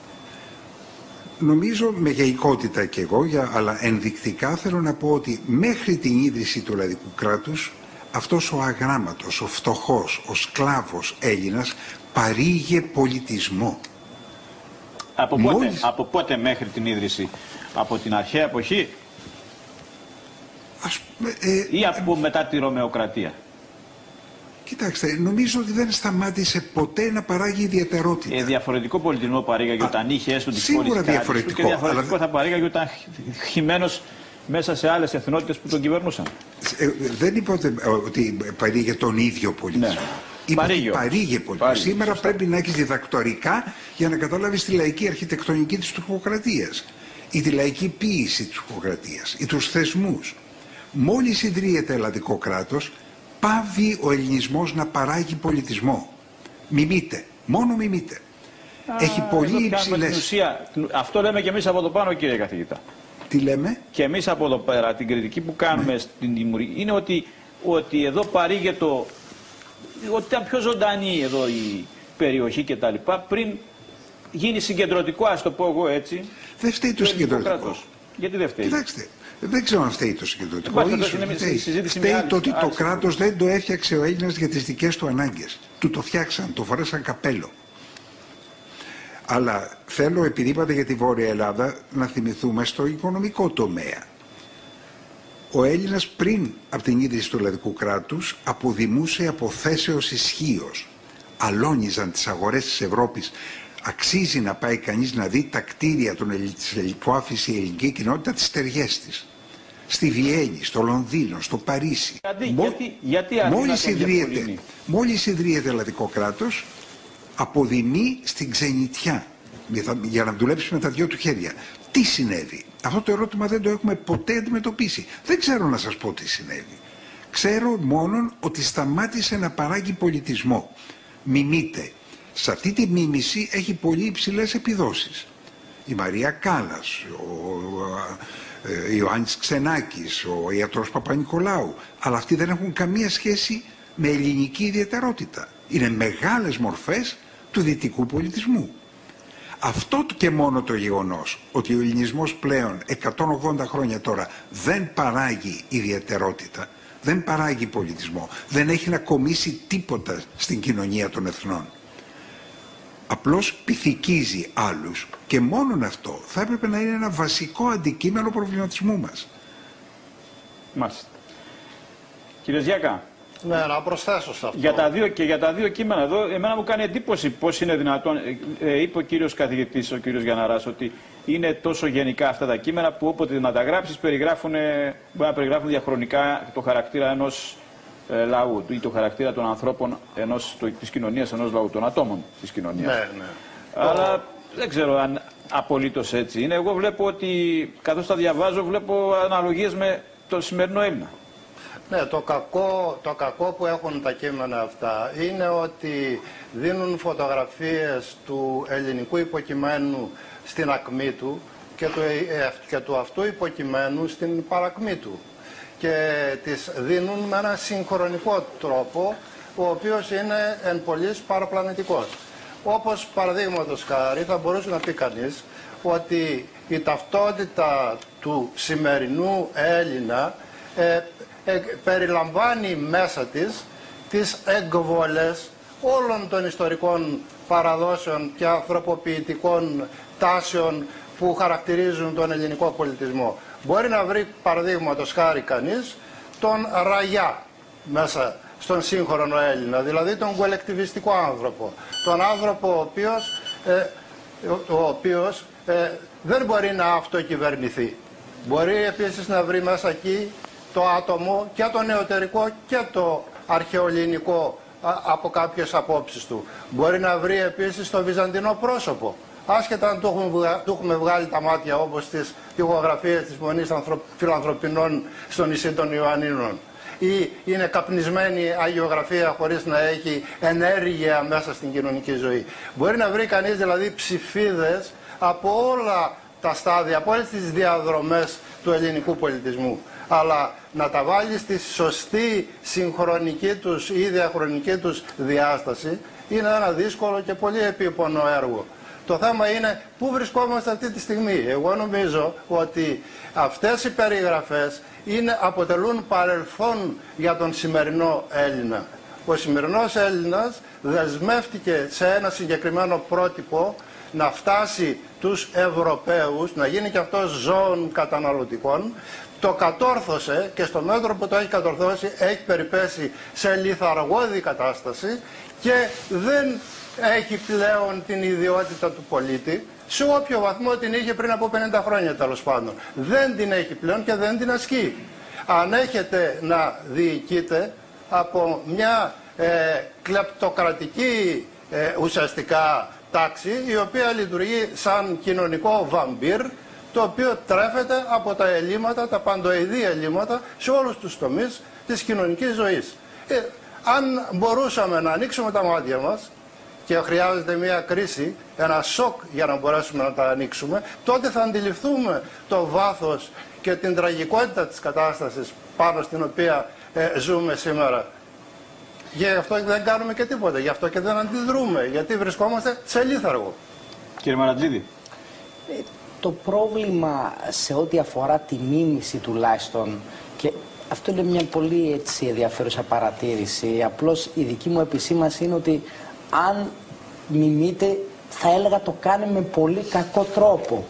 Νομίζω με γεϊκότητα κι εγώ, αλλά ενδεικτικά θέλω να πω ότι μέχρι την ίδρυση του ελλαδικού κράτους αυτός ο αγράμματος, ο φτωχός, ο σκλάβος Έλληνας παρήγε πολιτισμό. Από πότε, Μόλις... από πότε μέχρι την ίδρυση? Από την αρχαία εποχή? Ας, ε, ή από μετά τη Ρωμαιοκρατία? Κοιτάξτε, νομίζω ότι δεν σταμάτησε ποτέ να παράγει ιδιαιτερότητα. Ε, διαφορετικό πολιτισμό παρήγαγε όταν είχε έστω τις πόλεις σίγουρα της διαφορετικό. Και διαφορετικό αλλά... θα παρήγαγε όταν χυμένος μέσα σε άλλες εθνότητες που τον κυβερνούσαν. Ε, δεν είπα ότι, ότι παρήγε τον ίδιο πολιτισμό. Ναι. Είπα ότι παρήγε πολιτισμό. Σήμερα σωστά. Πρέπει να έχεις διδακτορικά για να καταλάβεις τη λαϊκή αρχιτεκτονική της τουρκοκρατίας ή τη λαϊκή ποίηση της τουρκοκρατίας ή τους θεσμούς. Μόλις ιδρύεται ελλαδικό κράτος, πάβει ο ελληνισμός να παράγει πολιτισμό. Μιμείται. Μόνο μιμείται. Α, έχει πολύ υψηλές... Ουσία, αυτό λέμε και εμείς από εδώ πάνω, κύριε καθηγητά. Τι λέμε? Και εμείς από εδώ πέρα, την κριτική που κάνουμε, ναι, στην δημιουργία, είναι ότι, ότι εδώ παρήγε το... ότι ήταν πιο ζωντανή εδώ η περιοχή κτλ. Πριν γίνει συγκεντρωτικό, ας το πω εγώ έτσι. Δεν φταίει το συγκεντρωτικό. Κράτος. Γιατί δεν φταίει? Κοιτάξτε. Δεν ξέρω αν φταίει το συγκεντρωτικό. Φταίει, φταίει το ότι το κράτος δεν το έφτιαξε ο Έλληνας για τις δικές του ανάγκες. Του το φτιάξαν, το φορέσαν καπέλο. Αλλά θέλω, επειδή είπατε για τη Βόρεια Ελλάδα, να θυμηθούμε στο οικονομικό τομέα. Ο Έλληνας πριν από την ίδρυση του ελλαδικού κράτους αποδημούσε από θέσεως ισχύος. Αλώνιζαν τις αγορές της Ευρώπης. Αξίζει να πάει κανείς να δει τα κτίρια που άφησε η ελληνική κοινότητα, τις στεριές της. Στη Βιέννη, στο Λονδίνο, στο Παρίσι. Γιατί, Μο... γιατί, γιατί μόλις, ιδρύεται, μόλις ιδρύεται ελλαδικό κράτος, αποδημεί στην ξενιτιά για να δουλέψει με τα δυο του χέρια. Τι συνέβη? Αυτό το ερώτημα δεν το έχουμε ποτέ αντιμετωπίσει. Δεν ξέρω να σας πω τι συνέβη. Ξέρω μόνο ότι σταμάτησε να παράγει πολιτισμό. Μιμείται. Σε αυτή τη μίμηση έχει πολύ υψηλές επιδόσεις. Η Μαρία Κάλλας, ο Ιωάννης Ξενάκης, ο ιατρός Παπα-Νικολάου. Αλλά αυτοί δεν έχουν καμία σχέση με ελληνική ιδιαιτερότητα. Είναι μεγάλες μορφές του δυτικού πολιτισμού. Αυτό και μόνο το γεγονός ότι ο ελληνισμός πλέον εκατόν ογδόντα χρόνια τώρα δεν παράγει ιδιαιτερότητα, δεν παράγει πολιτισμό, δεν έχει να κομίσει τίποτα στην κοινωνία των εθνών. Απλώς πυθικίζει άλλους και μόνον αυτό θα έπρεπε να είναι ένα βασικό αντικείμενο προβληματισμού μας. Μάλιστα. Κύριε Ζιάκα. Ναι, να προσθέσω σε αυτό. Για τα δύο, και για τα δύο κείμενα εδώ, εμένα μου κάνει εντύπωση πώς είναι δυνατόν, ε, ε, είπε ο κύριος καθηγητής, ο κύριος Γιανναράς, ότι είναι τόσο γενικά αυτά τα κείμενα που όποτε να τα γράψεις περιγράφουν, μπορεί να περιγράφουν διαχρονικά το χαρακτήρα ενός ε, λαού ή το χαρακτήρα των ανθρώπων ενός, το, της κοινωνίας ενός λαού, των ατόμων της κοινωνίας. Ναι, ναι. Αλλά oh. δεν ξέρω αν απολύτως έτσι είναι. Εγώ βλέπω ότι, καθώς τα διαβάζω, βλέπω αναλογίες με τον σημερινό Έλληνα. Ναι, το κακό, το κακό που έχουν τα κείμενα αυτά είναι ότι δίνουν φωτογραφίες του ελληνικού υποκειμένου στην ακμή του και του, και του αυτού υποκειμένου στην παρακμή του. Και τις δίνουν με ένα συγχρονικό τρόπο, ο οποίος είναι εν πολλοίς παραπλανητικός. Όπως παραδείγματος χάρη θα μπορούσε να πει κανείς ότι η ταυτότητα του σημερινού Έλληνα ε, ε, περιλαμβάνει μέσα της τις εκβολές όλων των ιστορικών παραδόσεων και ανθρωποποιητικών τάσεων που χαρακτηρίζουν τον ελληνικό πολιτισμό. Μπορεί να βρει παραδείγματος χάρη κανείς τον Ραγιά μέσα στον σύγχρονο Έλληνα, δηλαδή τον κολεκτιβιστικό άνθρωπο, τον άνθρωπο ο οποίος, ε, ο οποίος ε, δεν μπορεί να αυτοκυβερνηθεί. Μπορεί επίσης να βρει μέσα εκεί το άτομο και το νεωτερικό και το αρχαιοελληνικό από κάποιες απόψεις του. Μπορεί να βρει επίσης το βυζαντινό πρόσωπο, άσχετα αν του έχουμε, του έχουμε βγάλει τα μάτια, όπως τις τοιχογραφίες της Μονής Φιλανθρωπινών στο νησί των Ιωαννίνων, ή είναι καπνισμένη αγιογραφία χωρίς να έχει ενέργεια μέσα στην κοινωνική ζωή. Μπορεί να βρει κανείς δηλαδή ψηφίδες από όλα τα στάδια, από όλες τις διαδρομές του ελληνικού πολιτισμού. Αλλά να τα βάλει στη σωστή συγχρονική τους ή διαχρονική τους διάσταση είναι ένα δύσκολο και πολύ επίπονο έργο. Το θέμα είναι πού βρισκόμαστε αυτή τη στιγμή. Εγώ νομίζω ότι αυτές οι περιγραφές είναι, αποτελούν παρελθόν για τον σημερινό Έλληνα. Ο σημερινός Έλληνας δεσμεύτηκε σε ένα συγκεκριμένο πρότυπο να φτάσει τους Ευρωπαίους, να γίνει και αυτός ζώων καταναλωτικών. Το κατόρθωσε και στο μέτρο που το έχει κατορθώσει έχει περιπέσει σε λιθαργώδη κατάσταση και δεν έχει πλέον την ιδιότητα του πολίτη, σε όποιο βαθμό την είχε πριν από πενήντα χρόνια τέλος πάντων. Δεν την έχει πλέον και δεν την ασκεί. Ανέχεται να διοικείται από μια ε, κλεπτοκρατική ε, ουσιαστικά τάξη, η οποία λειτουργεί σαν κοινωνικό βαμπύρ, το οποίο τρέφεται από τα ελλείμματα, τα παντοειδή ελλείμματα σε όλους τους τομείς της κοινωνικής ζωής. Ε, αν μπορούσαμε να ανοίξουμε τα μάτια μας, και χρειάζεται μια κρίση, ένα σοκ για να μπορέσουμε να τα ανοίξουμε, τότε θα αντιληφθούμε το βάθος και την τραγικότητα της κατάστασης πάνω στην οποία ε, ζούμε σήμερα. Γι' αυτό δεν κάνουμε και τίποτα, γι' αυτό και δεν αντιδρούμε, γιατί βρισκόμαστε σε λίθαργο. Κύριε Μαρατζίδη. Ε, το πρόβλημα σε ό,τι αφορά τη μίμηση τουλάχιστον, και αυτό είναι μια πολύ έτσι ενδιαφέρουσα παρατήρηση, απλώς η δική μου επισήμανση είναι ότι αν μιμείτε, θα έλεγα το κάνει με πολύ κακό τρόπο.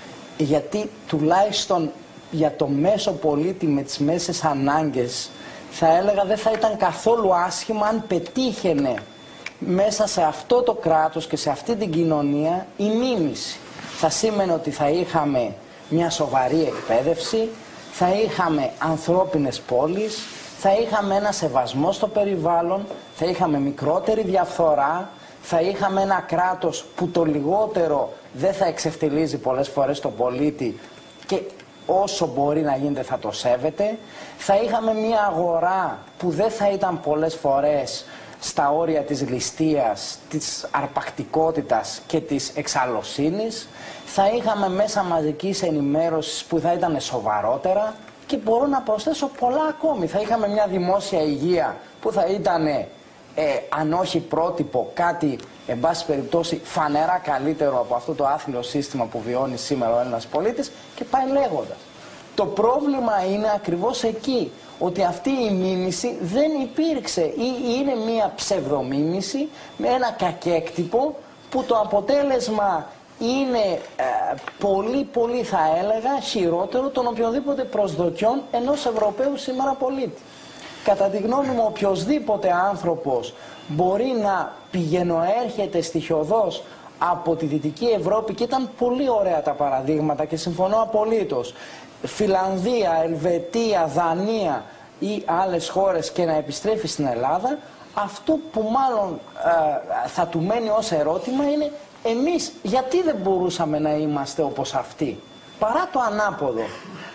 Γιατί τουλάχιστον για το μέσο πολίτη με τις μέσες ανάγκες, θα έλεγα δεν θα ήταν καθόλου άσχημα αν πετύχαινε μέσα σε αυτό το κράτος και σε αυτή την κοινωνία η μίμηση. Θα σήμαινε ότι θα είχαμε μια σοβαρή εκπαίδευση, θα είχαμε ανθρώπινες πόλεις, θα είχαμε ένα σεβασμό στο περιβάλλον, θα είχαμε μικρότερη διαφθορά, θα είχαμε ένα κράτος που το λιγότερο δεν θα εξευτελίζει πολλές φορές τον πολίτη και όσο μπορεί να γίνεται θα το σέβεται, θα είχαμε μια αγορά που δεν θα ήταν πολλές φορές στα όρια της ληστείας, της αρπακτικότητας και της εξαλωσύνης, θα είχαμε μέσα μαζικής ενημέρωσης που θα ήταν σοβαρότερα, και μπορώ να προσθέσω πολλά ακόμη. Θα είχαμε μια δημόσια υγεία που θα ήταν, ε, αν όχι πρότυπο, κάτι, εν πάση περιπτώσει, φανερά καλύτερο από αυτό το άθλιο σύστημα που βιώνει σήμερα ο Έλληνας πολίτης, και πάει λέγοντας. Το πρόβλημα είναι ακριβώς εκεί, ότι αυτή η μίμηση δεν υπήρξε ή είναι μια ψευδομίμηση με ένα κακέκτυπο που το αποτέλεσμα είναι ε, πολύ πολύ θα έλεγα χειρότερο των οποιοδήποτε προσδοκιών ενός Ευρωπαίου σήμερα πολίτη. Κατά τη γνώμη μου, οποιοσδήποτε άνθρωπος μπορεί να πηγαινοέρχεται στοιχειωδώς από τη Δυτική Ευρώπη, και ήταν πολύ ωραία τα παραδείγματα και συμφωνώ απολύτως, Φιλανδία, Ελβετία, Δανία ή άλλες χώρες, και να επιστρέφει στην Ελλάδα, αυτό που μάλλον ε, θα του μένει ως ερώτημα είναι εμείς γιατί δεν μπορούσαμε να είμαστε όπως αυτοί. Παρά το ανάποδο. Ε,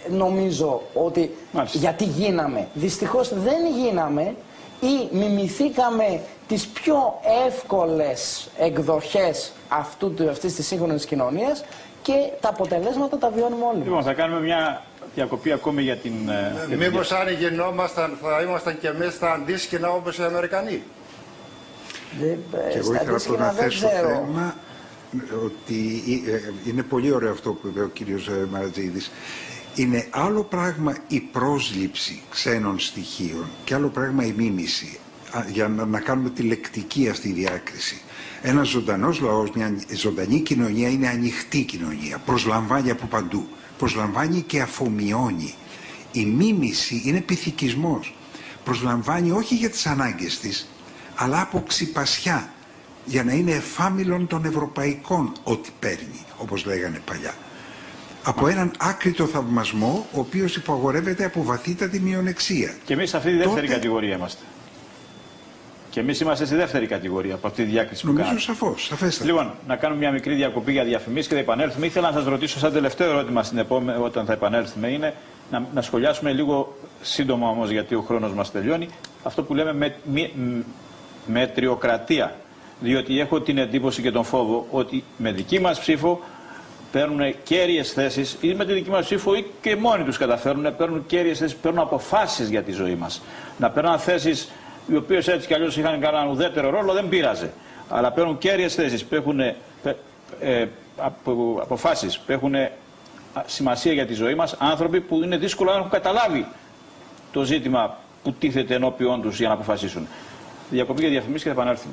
νομίζω ότι Μάλιστα. γιατί γίναμε. Δυστυχώς δεν γίναμε ή μιμηθήκαμε τις πιο εύκολες εκδοχές αυτού, αυτής της σύγχρονης κοινωνίας και τα αποτελέσματα τα βιώνουμε όλοι. Λοιπόν, θα κάνουμε μια διακοπή ακόμη για την... Ε, μήπως αν γινόμασταν θα ήμασταν κι εμείς στα αντίσκηνα όπως οι Αμερικανοί. Δεν, Και εγώ στα ήθελα να δεν θέσω ξέρω. θέμα ότι είναι πολύ ωραίο αυτό που είπε ο κύριος Μαρατζίδης. Είναι άλλο πράγμα η πρόσληψη ξένων στοιχείων και άλλο πράγμα η μίμηση, για να, να κάνουμε τη λεκτική αυτή διάκριση. Ένας ζωντανός λαός, μια ζωντανή κοινωνία είναι ανοιχτή κοινωνία, προσλαμβάνει από παντού, προσλαμβάνει και αφομοιώνει. Η μίμηση είναι πειθηκισμός, προσλαμβάνει όχι για τις ανάγκες της, αλλά από ξυπασιά, για να είναι εφάμιλον των ευρωπαϊκών ό,τι παίρνει, όπως λέγανε παλιά. Από έναν άκριτο θαυμασμό, ο οποίος υπαγορεύεται από βαθύτατη μειονεξία. Και εμείς σε αυτή τη δεύτερη Τότε... κατηγορία είμαστε. Και εμείς είμαστε στη δεύτερη κατηγορία από αυτή τη διάκριση που Νομίζω κάναμε. σαφώς, σαφέστατα. Λοιπόν, να κάνουμε μια μικρή διακοπή για διαφημίσεις και θα επανέλθουμε. Ήθελα να σας ρωτήσω σαν τελευταίο ερώτημα στην επόμενη, όταν θα επανέλθουμε, είναι να, να σχολιάσουμε λίγο σύντομα όμως, γιατί ο χρόνος μας τελειώνει, αυτό που λέμε με, με, μετριοκρατία. Διότι έχω την εντύπωση και τον φόβο ότι με δική μας ψήφο παίρνουν κέρυες θέσεις, ή με τη δική μας ψήφο ή και μόνοι τους καταφέρουν, παίρνουν κέρυες θέσεις, παίρνουν αποφάσεις για τη ζωή μας. Να παίρνουν θέσεις οι οποίες έτσι κι αλλιώς είχαν κανέναν ουδέτερο ρόλο, δεν πείραζε. Αλλά παίρνουν κέρυες θέσεις, που έχουν ε, ε, απο, αποφάσεις, που έχουν σημασία για τη ζωή μας, άνθρωποι που είναι δύσκολο να έχουν καταλάβει το ζήτημα που τίθεται ενώπιόν τους για να αποφασίσουν. Διακοπή για διαφημίσεις και θα επανέλθουμε.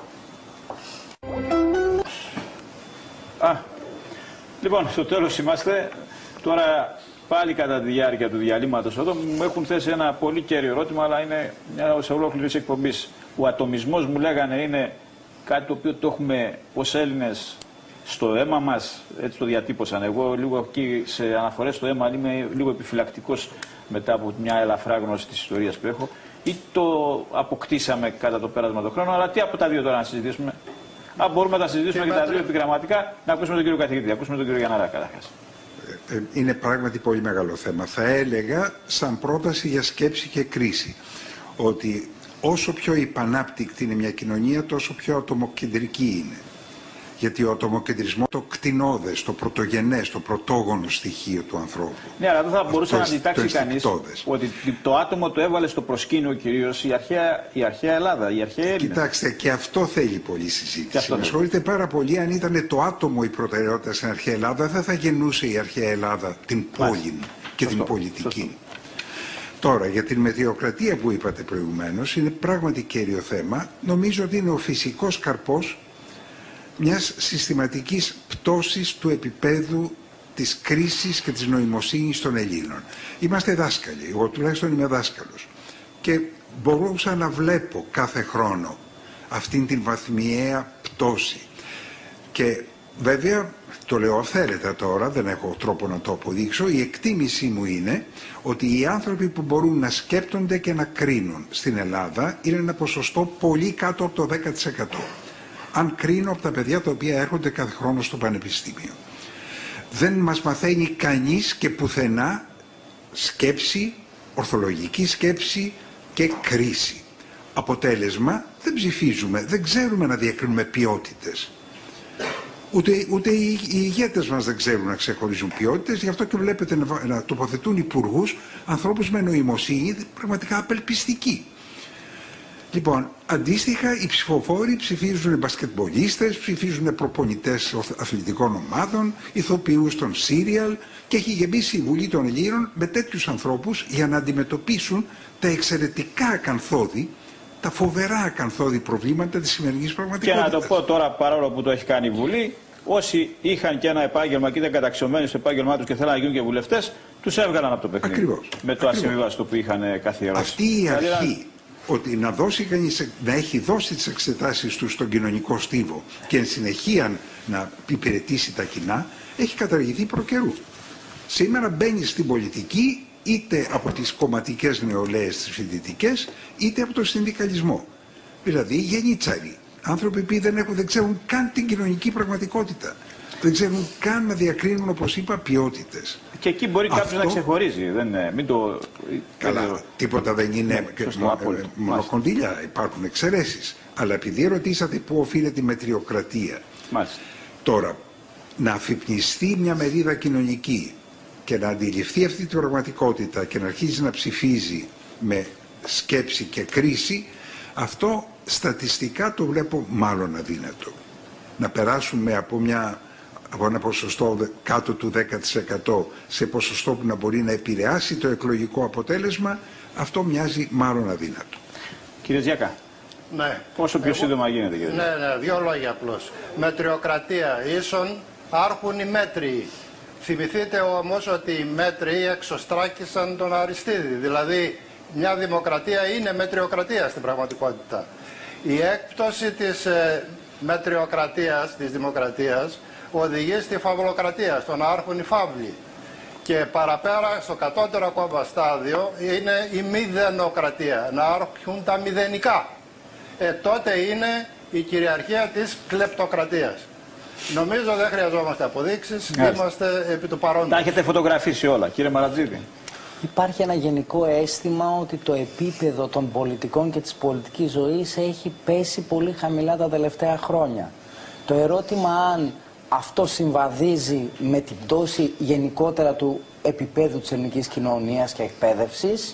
Α, λοιπόν, στο τέλος είμαστε. Τώρα πάλι κατά τη διάρκεια του διαλύματος εδώ μου έχουν θέσει ένα πολύ κέριο ερώτημα, αλλά είναι μια ολόκληρη εκπομπή. Ο ατομισμός, μου λέγανε, είναι κάτι το οποίο το έχουμε ως Έλληνες στο αίμα μας, έτσι το διατύπωσαν. Εγώ λίγο εκεί σε αναφορές στο αίμα είμαι λίγο επιφυλακτικός μετά από μια ελαφρά γνώση της ιστορίας που έχω, ή το αποκτήσαμε κατά το πέρασμα του χρόνου, αλλά τι από τα δύο τώρα να συζητήσουμε. Αν μπορούμε να τα συζητήσουμε και, και τα δύο επιγραμματικά, να ακούσουμε τον κύριο καθηγητή, να ακούσουμε τον κύριο Γιανναρά καταρχάς. Είναι πράγματι πολύ μεγάλο θέμα. Θα έλεγα σαν πρόταση για σκέψη και κρίση ότι όσο πιο υπανάπτυκτη είναι μια κοινωνία, τόσο πιο ατομοκεντρική είναι. Γιατί ο ατομοκεντρισμός το κτηνώδες, το πρωτογενές, το πρωτόγονο στοιχείο του ανθρώπου. Ναι, αλλά δεν θα μπορούσε να αντιτάξει κανείς ενστικτώδες. ότι το άτομο το έβαλε στο προσκήνιο κυρίως η αρχαία, η αρχαία Ελλάδα, η αρχαία Έλληνα. Κοιτάξτε, και αυτό θέλει πολλή συζήτηση. Με ασχολείται πάρα πολύ. Αν ήταν το άτομο η προτεραιότητα στην αρχαία Ελλάδα, δεν θα γεννούσε η αρχαία Ελλάδα την πόλη και Σωστό. την πολιτική. Σωστό. Τώρα, για την μετριοκρατία που είπατε προηγουμένως, είναι πράγματι κέριο θέμα. Νομίζω ότι είναι ο φυσικός καρπός μιας συστηματικής πτώσης του επίπεδου της κρίσης και της νοημοσύνης των Ελλήνων. Είμαστε δάσκαλοι, εγώ τουλάχιστον είμαι δάσκαλος, και μπορούσα να βλέπω κάθε χρόνο αυτήν την βαθμιαία πτώση. Και βέβαια, το λέω αυθαίρετα τώρα, δεν έχω τρόπο να το αποδείξω, η εκτίμησή μου είναι ότι οι άνθρωποι που μπορούν να σκέπτονται και να κρίνουν στην Ελλάδα είναι ένα ποσοστό πολύ κάτω από το δέκα τοις εκατό. Αν κρίνω από τα παιδιά τα οποία έρχονται κάθε χρόνο στο πανεπιστήμιο. Δεν μας μαθαίνει κανείς και πουθενά σκέψη, ορθολογική σκέψη και κρίση. Αποτέλεσμα, δεν ψηφίζουμε, δεν ξέρουμε να διακρίνουμε ποιότητες. Ούτε, ούτε οι, οι ηγέτες μας δεν ξέρουν να ξεχωρίζουν ποιότητες, γι' αυτό και βλέπετε να, να τοποθετούν υπουργούς, ανθρώπους με νοημοσύνη πραγματικά απελπιστικοί. Λοιπόν, αντίστοιχα οι ψηφοφόροι ψηφίζουν μπασκετμπολίστες, ψηφίζουν προπονητές αθλητικών ομάδων, ηθοποιούς των σύριαλ, και έχει γεμίσει η Βουλή των Ελλήνων με τέτοιους ανθρώπους για να αντιμετωπίσουν τα εξαιρετικά ακανθώδη, τα φοβερά ακανθώδη προβλήματα της σημερινής πραγματικότητας. Και να το πω τώρα, παρόλο που το έχει κάνει η Βουλή, όσοι είχαν και ένα επάγγελμα και ήταν καταξιωμένοι στο επάγγελμά τους και θέλαν να γίνουν και βουλευτές, τους έβγαλαν από το παιχνίδι. Ακριβώς. Με το ασυμβίβαστο που είχαν καθιερώσει. Αυτή η αρχή, ότι να, δώσει κανείς, να έχει δώσει τις εξετάσεις του στον κοινωνικό στίβο και εν συνεχεία να υπηρετήσει τα κοινά, έχει καταργηθεί προκαιρού. Σήμερα μπαίνει στην πολιτική είτε από τις κομματικές νεολαίες τις φοιτητικές, είτε από τον συνδικαλισμό. Δηλαδή γενίτσαροι, άνθρωποι που δεν, έχουν, δεν ξέρουν καν την κοινωνική πραγματικότητα. Δεν ξέρουν καν να διακρίνουν, όπως είπα, ποιότητες. Και εκεί μπορεί κάποιος Αυτό... να ξεχωρίζει. Δεν, μην το... Καλά, το... τίποτα δεν είναι Ναι, σωστό, μονοκονδύλια, υπάρχουν εξαιρέσεις. Αλλά επειδή ρωτήσατε πού οφείλεται η μετριοκρατία. Μάλιστα. Τώρα, να αφυπνιστεί μια μερίδα κοινωνική και να αντιληφθεί αυτή την πραγματικότητα και να αρχίζει να ψηφίζει με σκέψη και κρίση, αυτό στατιστικά το βλέπω μάλλον αδύνατο. Να περάσουμε από, μια, από ένα ποσοστό κάτω του δέκα τοις εκατό σε ποσοστό που να μπορεί να επηρεάσει το εκλογικό αποτέλεσμα, αυτό μοιάζει μάλλον αδύνατο. Κύριε Τζιάκα, ναι. Πόσο πιο Εγώ... σύντομα γίνεται, κύριε Ναι, ναι, δύο λόγια απλώς. Μετριοκρατία ίσον άρχουν οι μέτριοι. Θυμηθείτε όμως ότι οι μέτριοι εξωστράκησαν τον Αριστίδη. Δηλαδή, μια δημοκρατία είναι μετριοκρατία στην πραγματικότητα. Η έκπτωση της ε, μετριοκρατίας, της δημοκρατίας, οδηγεί στη φαυλοκρατία, στο να άρχουν οι φαύλοι. Και παραπέρα, στο κατώτερο ακόμα στάδιο, είναι η μηδενοκρατία, να άρχουν τα μηδενικά. Ε, τότε είναι η κυριαρχία της κλεπτοκρατίας. Νομίζω δεν χρειαζόμαστε αποδείξεις, yes. Είμαστε επί του παρόντος. Τα έχετε φωτογραφίσει όλα, κύριε Μαρατζίδη. Υπάρχει ένα γενικό αίσθημα ότι το επίπεδο των πολιτικών και της πολιτικής ζωής έχει πέσει πολύ χαμηλά τα τελευταία χρόνια. Το ερώτημα αν αυτό συμβαδίζει με την πτώση γενικότερα του επίπεδου της ελληνικής κοινωνίας και εκπαίδευσης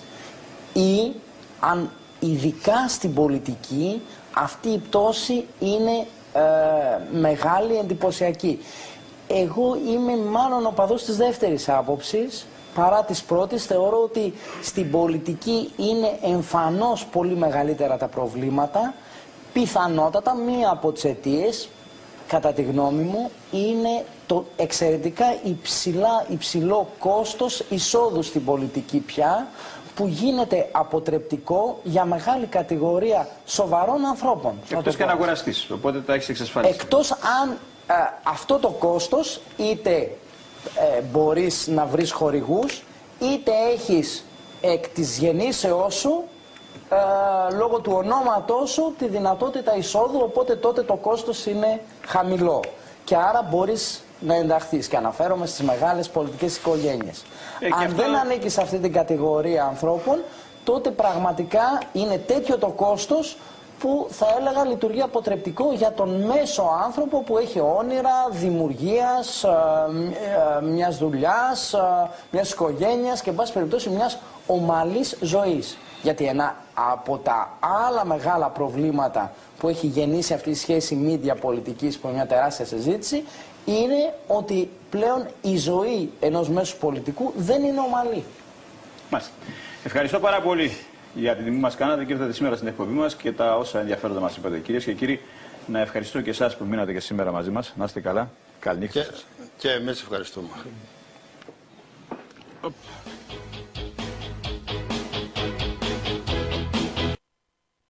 ή αν ειδικά στην πολιτική αυτή η πτώση είναι ε, μεγάλη, εντυπωσιακή. Εγώ είμαι μάλλον οπαδός της δεύτερης άποψης παρά της πρώτης. Θεωρώ ότι στην πολιτική είναι εμφανώς πολύ μεγαλύτερα τα προβλήματα. Πιθανότατα μία από τις αιτίες, κατά τη γνώμη μου, είναι το εξαιρετικά υψηλά, υψηλό κόστος εισόδου στην πολιτική πια, που γίνεται αποτρεπτικό για μεγάλη κατηγορία σοβαρών ανθρώπων. Εκτός και αν αγοραστείς, οπότε τα έχεις εξασφαλίσει. Εκτός αν ε, αυτό το κόστος είτε ε, μπορείς να βρεις χορηγούς, είτε έχεις εκ της γεννήσεώς σου, ε, λόγω του ονόματός σου, τη δυνατότητα εισόδου, οπότε τότε το κόστος είναι χαμηλό. Και άρα μπορείς να ενταχθείς, και αναφέρομαι στις μεγάλες πολιτικές οικογένειες. Ε, Αν αυτό... δεν ανήκεις σε αυτή την κατηγορία ανθρώπων, τότε πραγματικά είναι τέτοιο το κόστος που θα έλεγα λειτουργεί αποτρεπτικό για τον μέσο άνθρωπο που έχει όνειρα δημιουργίας, ε, ε, μιας δουλειάς, ε, μιας οικογένειας και εν πάση περιπτώσει μιας ομαλής ζωής. Γιατί ένα από τα άλλα μεγάλα προβλήματα που έχει γεννήσει αυτή η σχέση μίντια πολιτικής, που είναι μια τεράστια συζήτηση, είναι ότι πλέον η ζωή ενός μέσου πολιτικού δεν είναι ομαλή. Μάλιστα. Ευχαριστώ πάρα πολύ για την τιμή μας κάνατε και ήρθατε σήμερα στην εκπομπή μας και τα όσα ενδιαφέροντα μας είπατε. Κυρίες και κύριοι, να ευχαριστώ και εσάς που μείνατε και σήμερα μαζί μας. Να είστε καλά. Καληνύχτα σας. Και, και εμείς ευχαριστούμε.